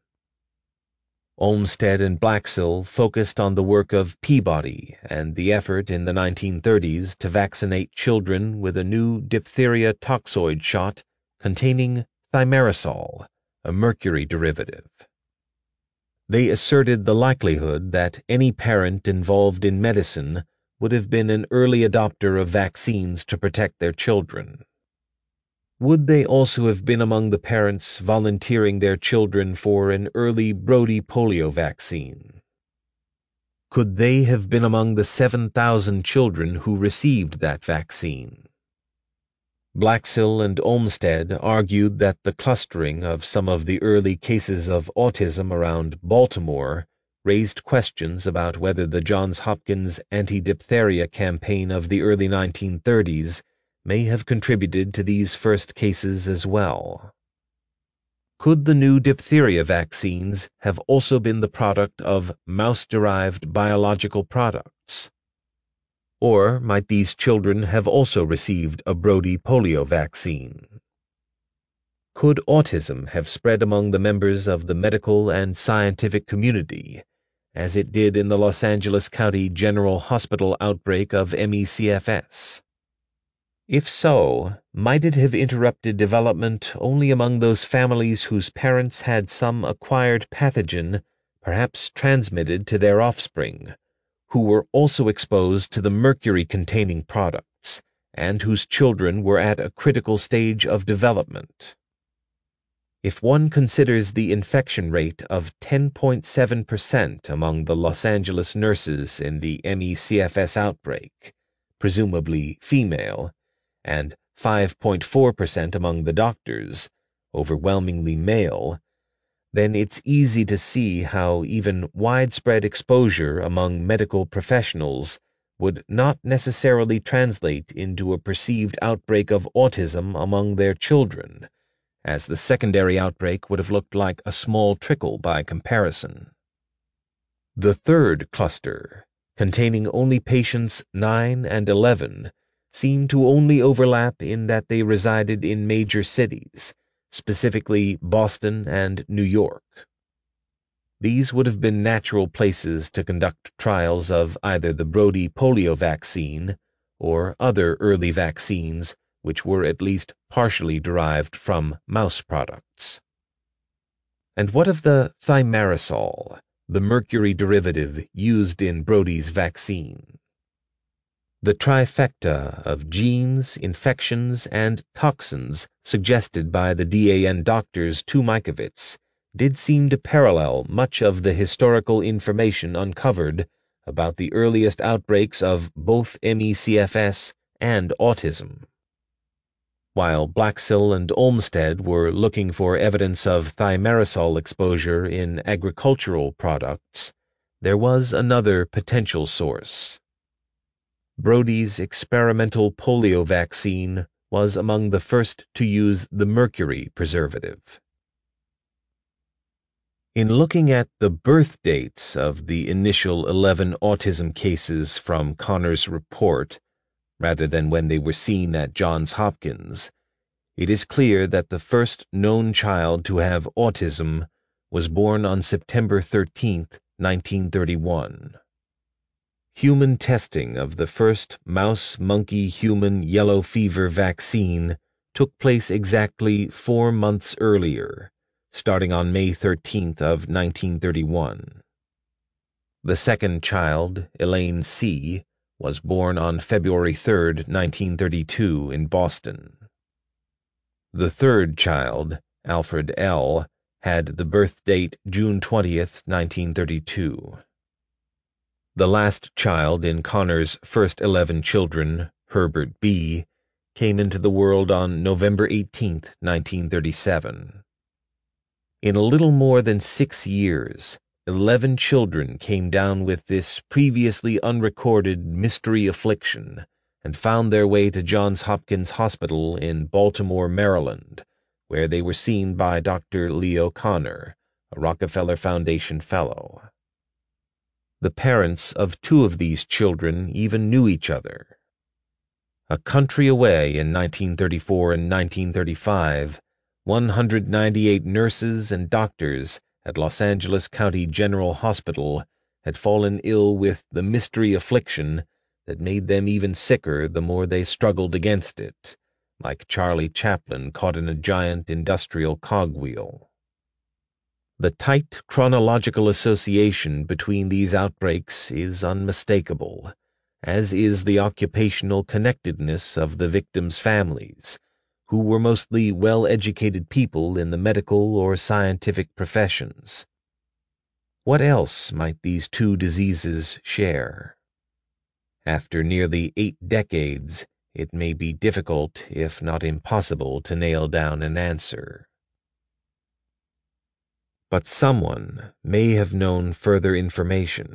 Olmsted and Blaxill focused on the work of Peabody and the effort in the nineteen thirties to vaccinate children with a new diphtheria toxoid shot containing thimerosal, a mercury derivative. They asserted the likelihood that any parent involved in medicine would have been an early adopter of vaccines to protect their children. Would they also have been among the parents volunteering their children for an early Brody polio vaccine? Could they have been among the seven thousand children who received that vaccine? Blaxill and Olmsted argued that the clustering of some of the early cases of autism around Baltimore raised questions about whether the Johns Hopkins anti-diphtheria campaign of the early nineteen thirties may have contributed to these first cases as well. Could the new diphtheria vaccines have also been the product of mouse-derived biological products? Or might these children have also received a Brody polio vaccine? Could autism have spread among the members of the medical and scientific community, as it did in the Los Angeles County General Hospital outbreak of M E C F S? If so, might it have interrupted development only among those families whose parents had some acquired pathogen, perhaps transmitted to their offspring, who were also exposed to the mercury-containing products, and whose children were at a critical stage of development? If one considers the infection rate of ten point seven percent among the Los Angeles nurses in the M E C F S outbreak, presumably female, and five point four percent among the doctors, overwhelmingly male, then it's easy to see how even widespread exposure among medical professionals would not necessarily translate into a perceived outbreak of autism among their children, as the secondary outbreak would have looked like a small trickle by comparison. The third cluster, containing only patients nine and eleven, seemed to only overlap in that they resided in major cities, specifically Boston and New York. These would have been natural places to conduct trials of either the Brody polio vaccine or other early vaccines which were at least partially derived from mouse products. And what of the thimerosal, the mercury derivative used in Brody's vaccine? The trifecta of genes, infections, and toxins suggested by the D A N doctors to Mikovits did seem to parallel much of the historical information uncovered about the earliest outbreaks of both M E C F S and autism. While Blaxill and Olmsted were looking for evidence of thimerosal exposure in agricultural products, there was another potential source. Brody's experimental polio vaccine was among the first to use the mercury preservative. In looking at the birth dates of the initial eleven autism cases from Connor's report, rather than when they were seen at Johns Hopkins, it is clear that the first known child to have autism was born on September thirteenth, nineteen thirty-one. Human testing of the first mouse-monkey-human yellow fever vaccine took place exactly four months earlier, starting on May thirteenth of nineteen thirty-one. The second child, Elaine C., was born on February third, nineteen thirty-two, in Boston. The third child, Alfred L., had the birth date June twentieth, nineteen thirty-two. The last child in Connor's first eleven children, Herbert B., came into the world on November eighteenth, nineteen thirty-seven. In a little more than six years, eleven children came down with this previously unrecorded mystery affliction and found their way to Johns Hopkins Hospital in Baltimore, Maryland, where they were seen by Doctor Leo Connor, a Rockefeller Foundation Fellow. The parents of two of these children even knew each other. A country away in nineteen thirty-four and nineteen thirty-five, one hundred ninety-eight nurses and doctors at Los Angeles County General Hospital had fallen ill with the mystery affliction that made them even sicker the more they struggled against it, like Charlie Chaplin caught in a giant industrial cogwheel. The tight chronological association between these outbreaks is unmistakable, as is the occupational connectedness of the victims' families, who were mostly well-educated people in the medical or scientific professions. What else might these two diseases share? After nearly eight decades, it may be difficult, if not impossible, to nail down an answer. But someone may have known further information.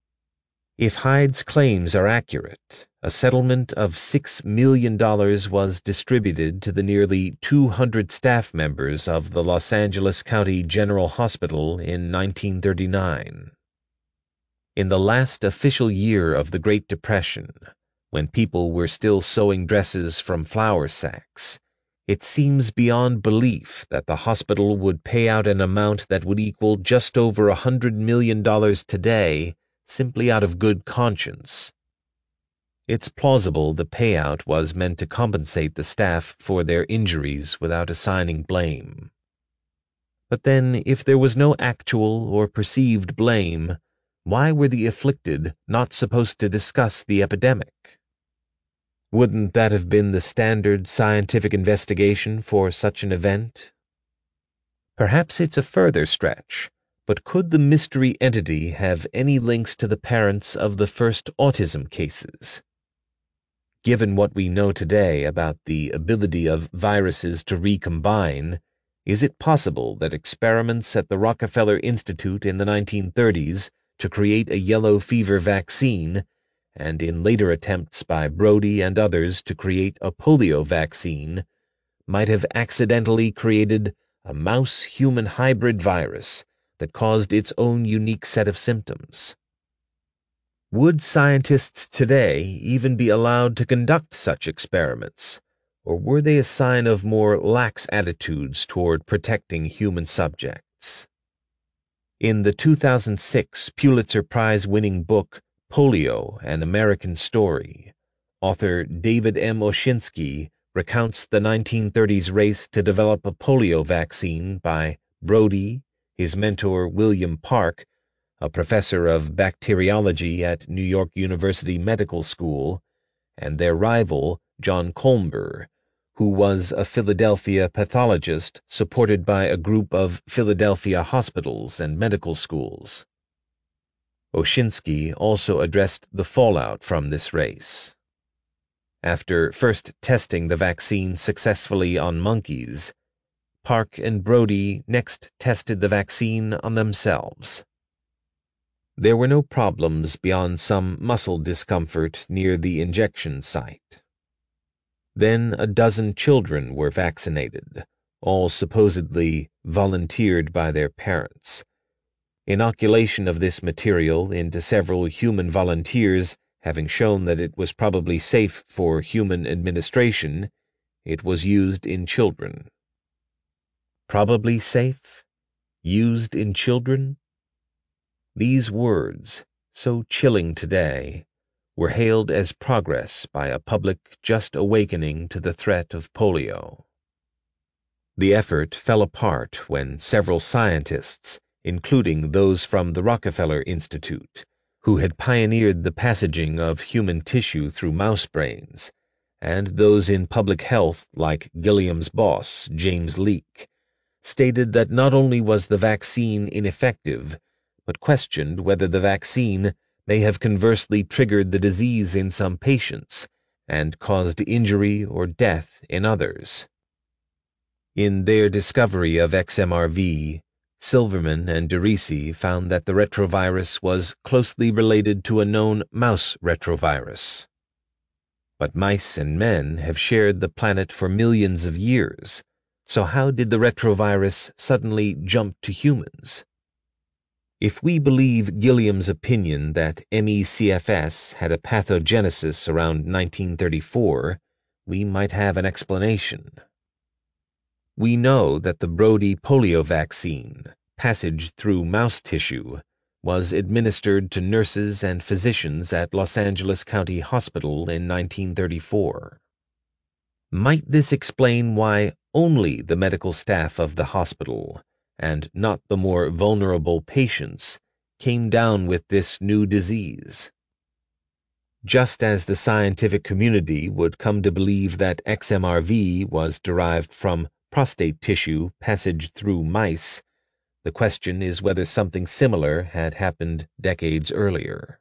If Hyde's claims are accurate, a settlement of six million dollars was distributed to the nearly two hundred staff members of the Los Angeles County General Hospital in nineteen thirty-nine. In the last official year of the Great Depression, when people were still sewing dresses from flour sacks, it seems beyond belief that the hospital would pay out an amount that would equal just over a hundred million dollars today simply out of good conscience. It's plausible the payout was meant to compensate the staff for their injuries without assigning blame. But then, if there was no actual or perceived blame, why were the afflicted not supposed to discuss the epidemic? Wouldn't that have been the standard scientific investigation for such an event? Perhaps it's a further stretch, but could the mystery entity have any links to the parents of the first autism cases? Given what we know today about the ability of viruses to recombine, is it possible that experiments at the Rockefeller Institute in the nineteen thirties to create a yellow fever vaccine, and in later attempts by Brodie and others to create a polio vaccine, might have accidentally created a mouse-human hybrid virus that caused its own unique set of symptoms? Would scientists today even be allowed to conduct such experiments, or were they a sign of more lax attitudes toward protecting human subjects? In the two thousand six Pulitzer Prize-winning book Polio, An American Story, author David M. Oshinsky recounts the nineteen thirties race to develop a polio vaccine by Brodie, his mentor William Park, a professor of bacteriology at New York University Medical School, and their rival John Colmber, who was a Philadelphia pathologist supported by a group of Philadelphia hospitals and medical schools. Oshinsky also addressed the fallout from this race. After first testing the vaccine successfully on monkeys, Park and Brodie next tested the vaccine on themselves. There were no problems beyond some muscle discomfort near the injection site. Then a dozen children were vaccinated, all supposedly volunteered by their parents. Inoculation of this material into several human volunteers having shown that it was probably safe for human administration, it was used in children. Probably safe? Used in children? These words, so chilling today, were hailed as progress by a public just awakening to the threat of polio. The effort fell apart when several scientists, including those from the Rockefeller Institute, who had pioneered the passaging of human tissue through mouse brains, and those in public health like Gilead's boss, James Leake, stated that not only was the vaccine ineffective, but questioned whether the vaccine may have conversely triggered the disease in some patients and caused injury or death in others. In their discovery of X M R V, Silverman and DeRisi found that the retrovirus was closely related to a known mouse retrovirus. But mice and men have shared the planet for millions of years, so how did the retrovirus suddenly jump to humans? If we believe Gilliam's opinion that M E C F S had a pathogenesis around nineteen thirty-four, we might have an explanation. We know that the Brody polio vaccine, passage through mouse tissue, was administered to nurses and physicians at Los Angeles County Hospital in nineteen thirty-four. Might this explain why only the medical staff of the hospital, and not the more vulnerable patients, came down with this new disease? Just as the scientific community would come to believe that X M R V was derived from prostate tissue passage through mice, the question is whether something similar had happened decades earlier.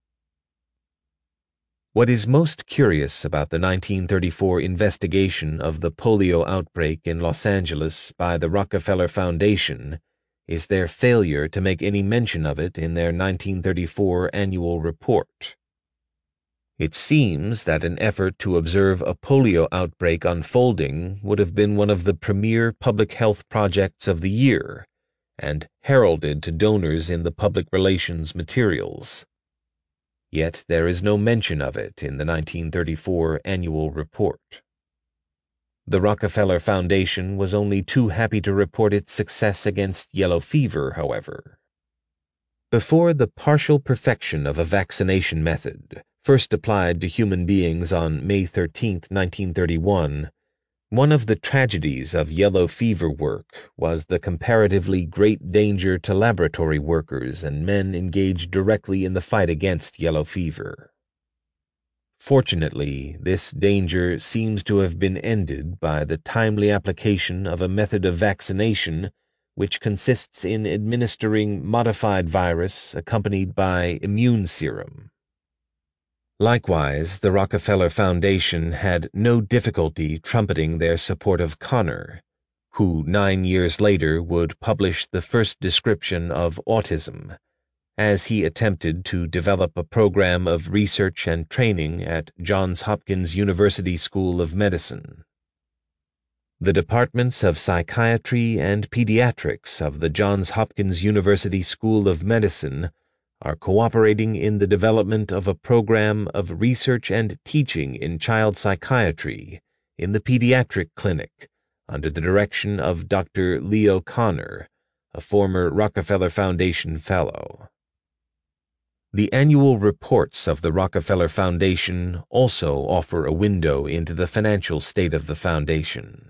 What is most curious about the nineteen thirty-four investigation of the polio outbreak in Los Angeles by the Rockefeller Foundation is their failure to make any mention of it in their nineteen thirty-four annual report. It seems that an effort to observe a polio outbreak unfolding would have been one of the premier public health projects of the year, and heralded to donors in the public relations materials. Yet there is no mention of it in the nineteen thirty-four annual report. The Rockefeller Foundation was only too happy to report its success against yellow fever, however. Before the partial perfection of a vaccination method, first applied to human beings on May thirteenth, nineteen thirty-one, one of the tragedies of yellow fever work was the comparatively great danger to laboratory workers and men engaged directly in the fight against yellow fever. Fortunately, this danger seems to have been ended by the timely application of a method of vaccination which consists in administering modified virus accompanied by immune serum. Likewise, the Rockefeller Foundation had no difficulty trumpeting their support of Connor, who nine years later would publish the first description of autism, as he attempted to develop a program of research and training at Johns Hopkins University School of Medicine. The departments of psychiatry and pediatrics of the Johns Hopkins University School of Medicine are cooperating in the development of a program of research and teaching in child psychiatry in the pediatric clinic under the direction of Doctor Leo Connor, a former Rockefeller Foundation Fellow. The annual reports of the Rockefeller Foundation also offer a window into the financial state of the foundation.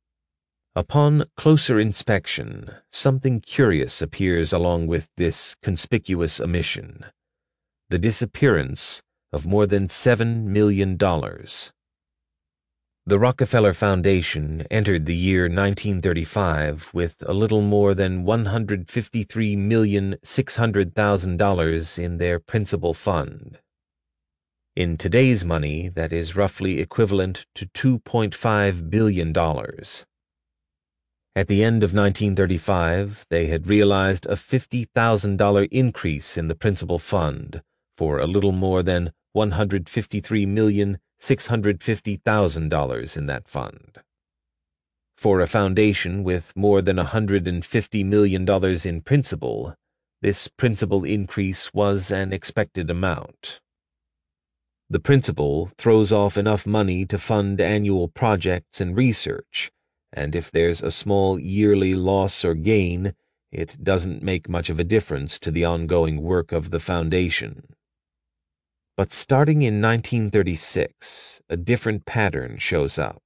Upon closer inspection, something curious appears along with this conspicuous omission: the disappearance of more than seven million dollars. The Rockefeller Foundation entered the year nineteen thirty-five with a little more than one hundred fifty-three million six hundred thousand dollars in their principal fund. In today's money, that is roughly equivalent to two point five billion dollars. At the end of nineteen thirty-five, they had realized a fifty thousand dollars increase in the principal fund for a little more than one hundred fifty-three million six hundred fifty thousand dollars in that fund. For a foundation with more than one hundred fifty million dollars in principal, this principal increase was an expected amount. The principal throws off enough money to fund annual projects and research, and if there's a small yearly loss or gain, it doesn't make much of a difference to the ongoing work of the Foundation. But starting in nineteen thirty-six, a different pattern shows up.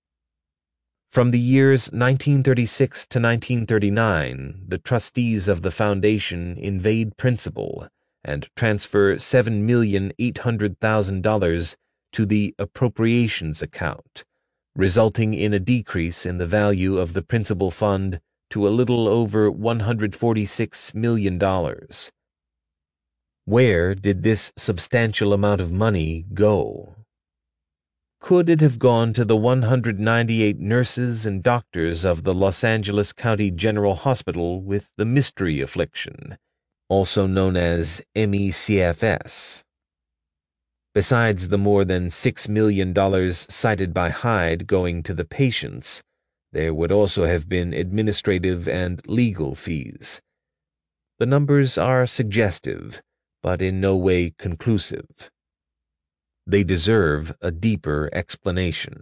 From the years nineteen thirty-six to nineteen thirty-nine, the trustees of the Foundation invade principal and transfer seven million eight hundred thousand dollars to the appropriations account, resulting in a decrease in the value of the principal fund to a little over one hundred forty-six million dollars. Where did this substantial amount of money go? Could it have gone to the one hundred ninety-eight nurses and doctors of the Los Angeles County General Hospital with the mystery affliction, also known as M E C F S? Besides the more than six million dollars cited by Hyde going to the patients, there would also have been administrative and legal fees. The numbers are suggestive, but in no way conclusive. They deserve a deeper explanation.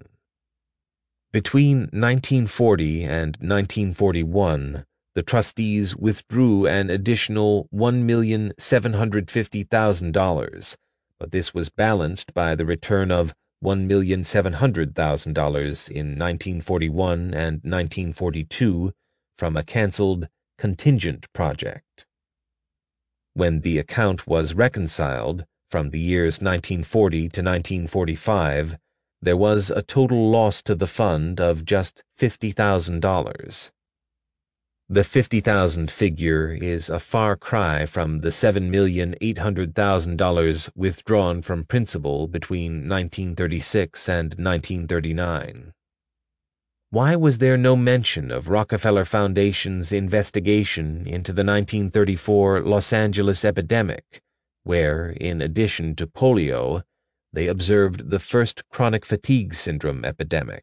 Between nineteen forty and nineteen forty-one, the trustees withdrew an additional one million seven hundred fifty thousand dollars, but this was balanced by the return of one million seven hundred thousand dollars in nineteen forty-one and nineteen forty-two from a canceled contingent project. When the account was reconciled, from the years nineteen forty to nineteen forty-five, there was a total loss to the fund of just fifty thousand dollars. The fifty thousand dollars figure is a far cry from the seven million eight hundred thousand dollars withdrawn from principal between nineteen thirty-six and nineteen thirty-nine. Why was there no mention of Rockefeller Foundation's investigation into the nineteen thirty-four Los Angeles epidemic, where, in addition to polio, they observed the first chronic fatigue syndrome epidemic?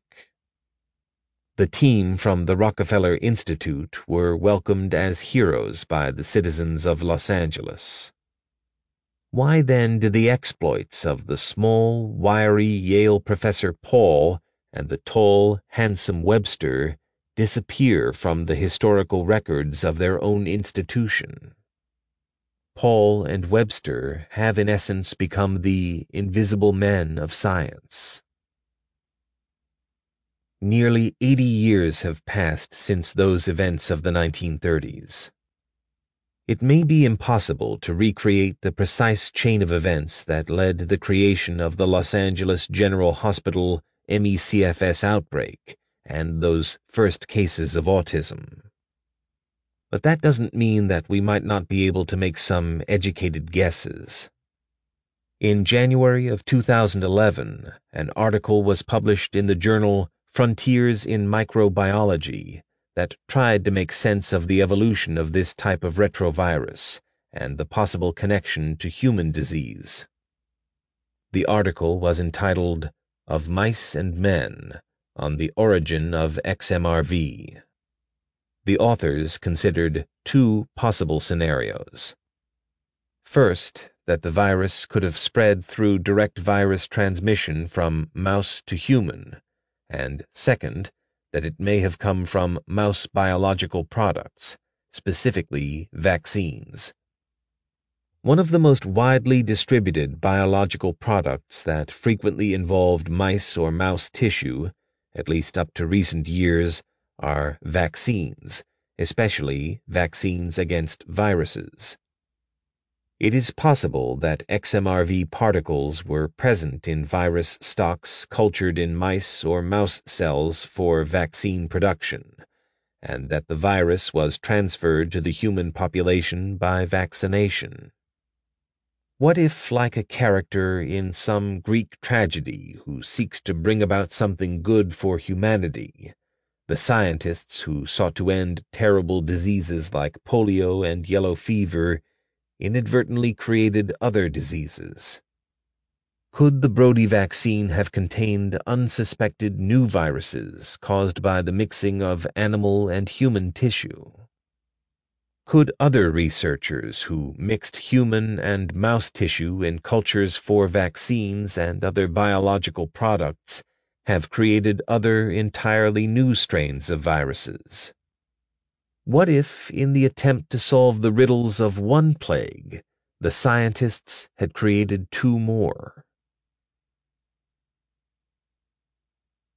The team from the Rockefeller Institute were welcomed as heroes by the citizens of Los Angeles. Why then did the exploits of the small, wiry Yale professor Paul and the tall, handsome Webster disappear from the historical records of their own institution? Paul and Webster have in essence become the invisible men of science. Nearly eighty years have passed since those events of the nineteen thirties. It may be impossible to recreate the precise chain of events that led to the creation of the Los Angeles General Hospital M E C F S outbreak and those first cases of autism. But that doesn't mean that we might not be able to make some educated guesses. In January of two thousand eleven, an article was published in the journal Frontiers in Microbiology that tried to make sense of the evolution of this type of retrovirus and the possible connection to human disease. The article was entitled Of Mice and Men on the Origin of X M R V. The authors considered two possible scenarios. First, that the virus could have spread through direct virus transmission from mouse to human, and second, that it may have come from mouse biological products, specifically vaccines. One of the most widely distributed biological products that frequently involved mice or mouse tissue, at least up to recent years, are vaccines, especially vaccines against viruses. It is possible that X M R V particles were present in virus stocks cultured in mice or mouse cells for vaccine production, and that the virus was transferred to the human population by vaccination. What if, like a character in some Greek tragedy who seeks to bring about something good for humanity, the scientists who sought to end terrible diseases like polio and yellow fever inadvertently created other diseases? Could the Brody vaccine have contained unsuspected new viruses caused by the mixing of animal and human tissue? Could other researchers who mixed human and mouse tissue in cultures for vaccines and other biological products have created other entirely new strains of viruses? What if, in the attempt to solve the riddles of one plague, the scientists had created two more?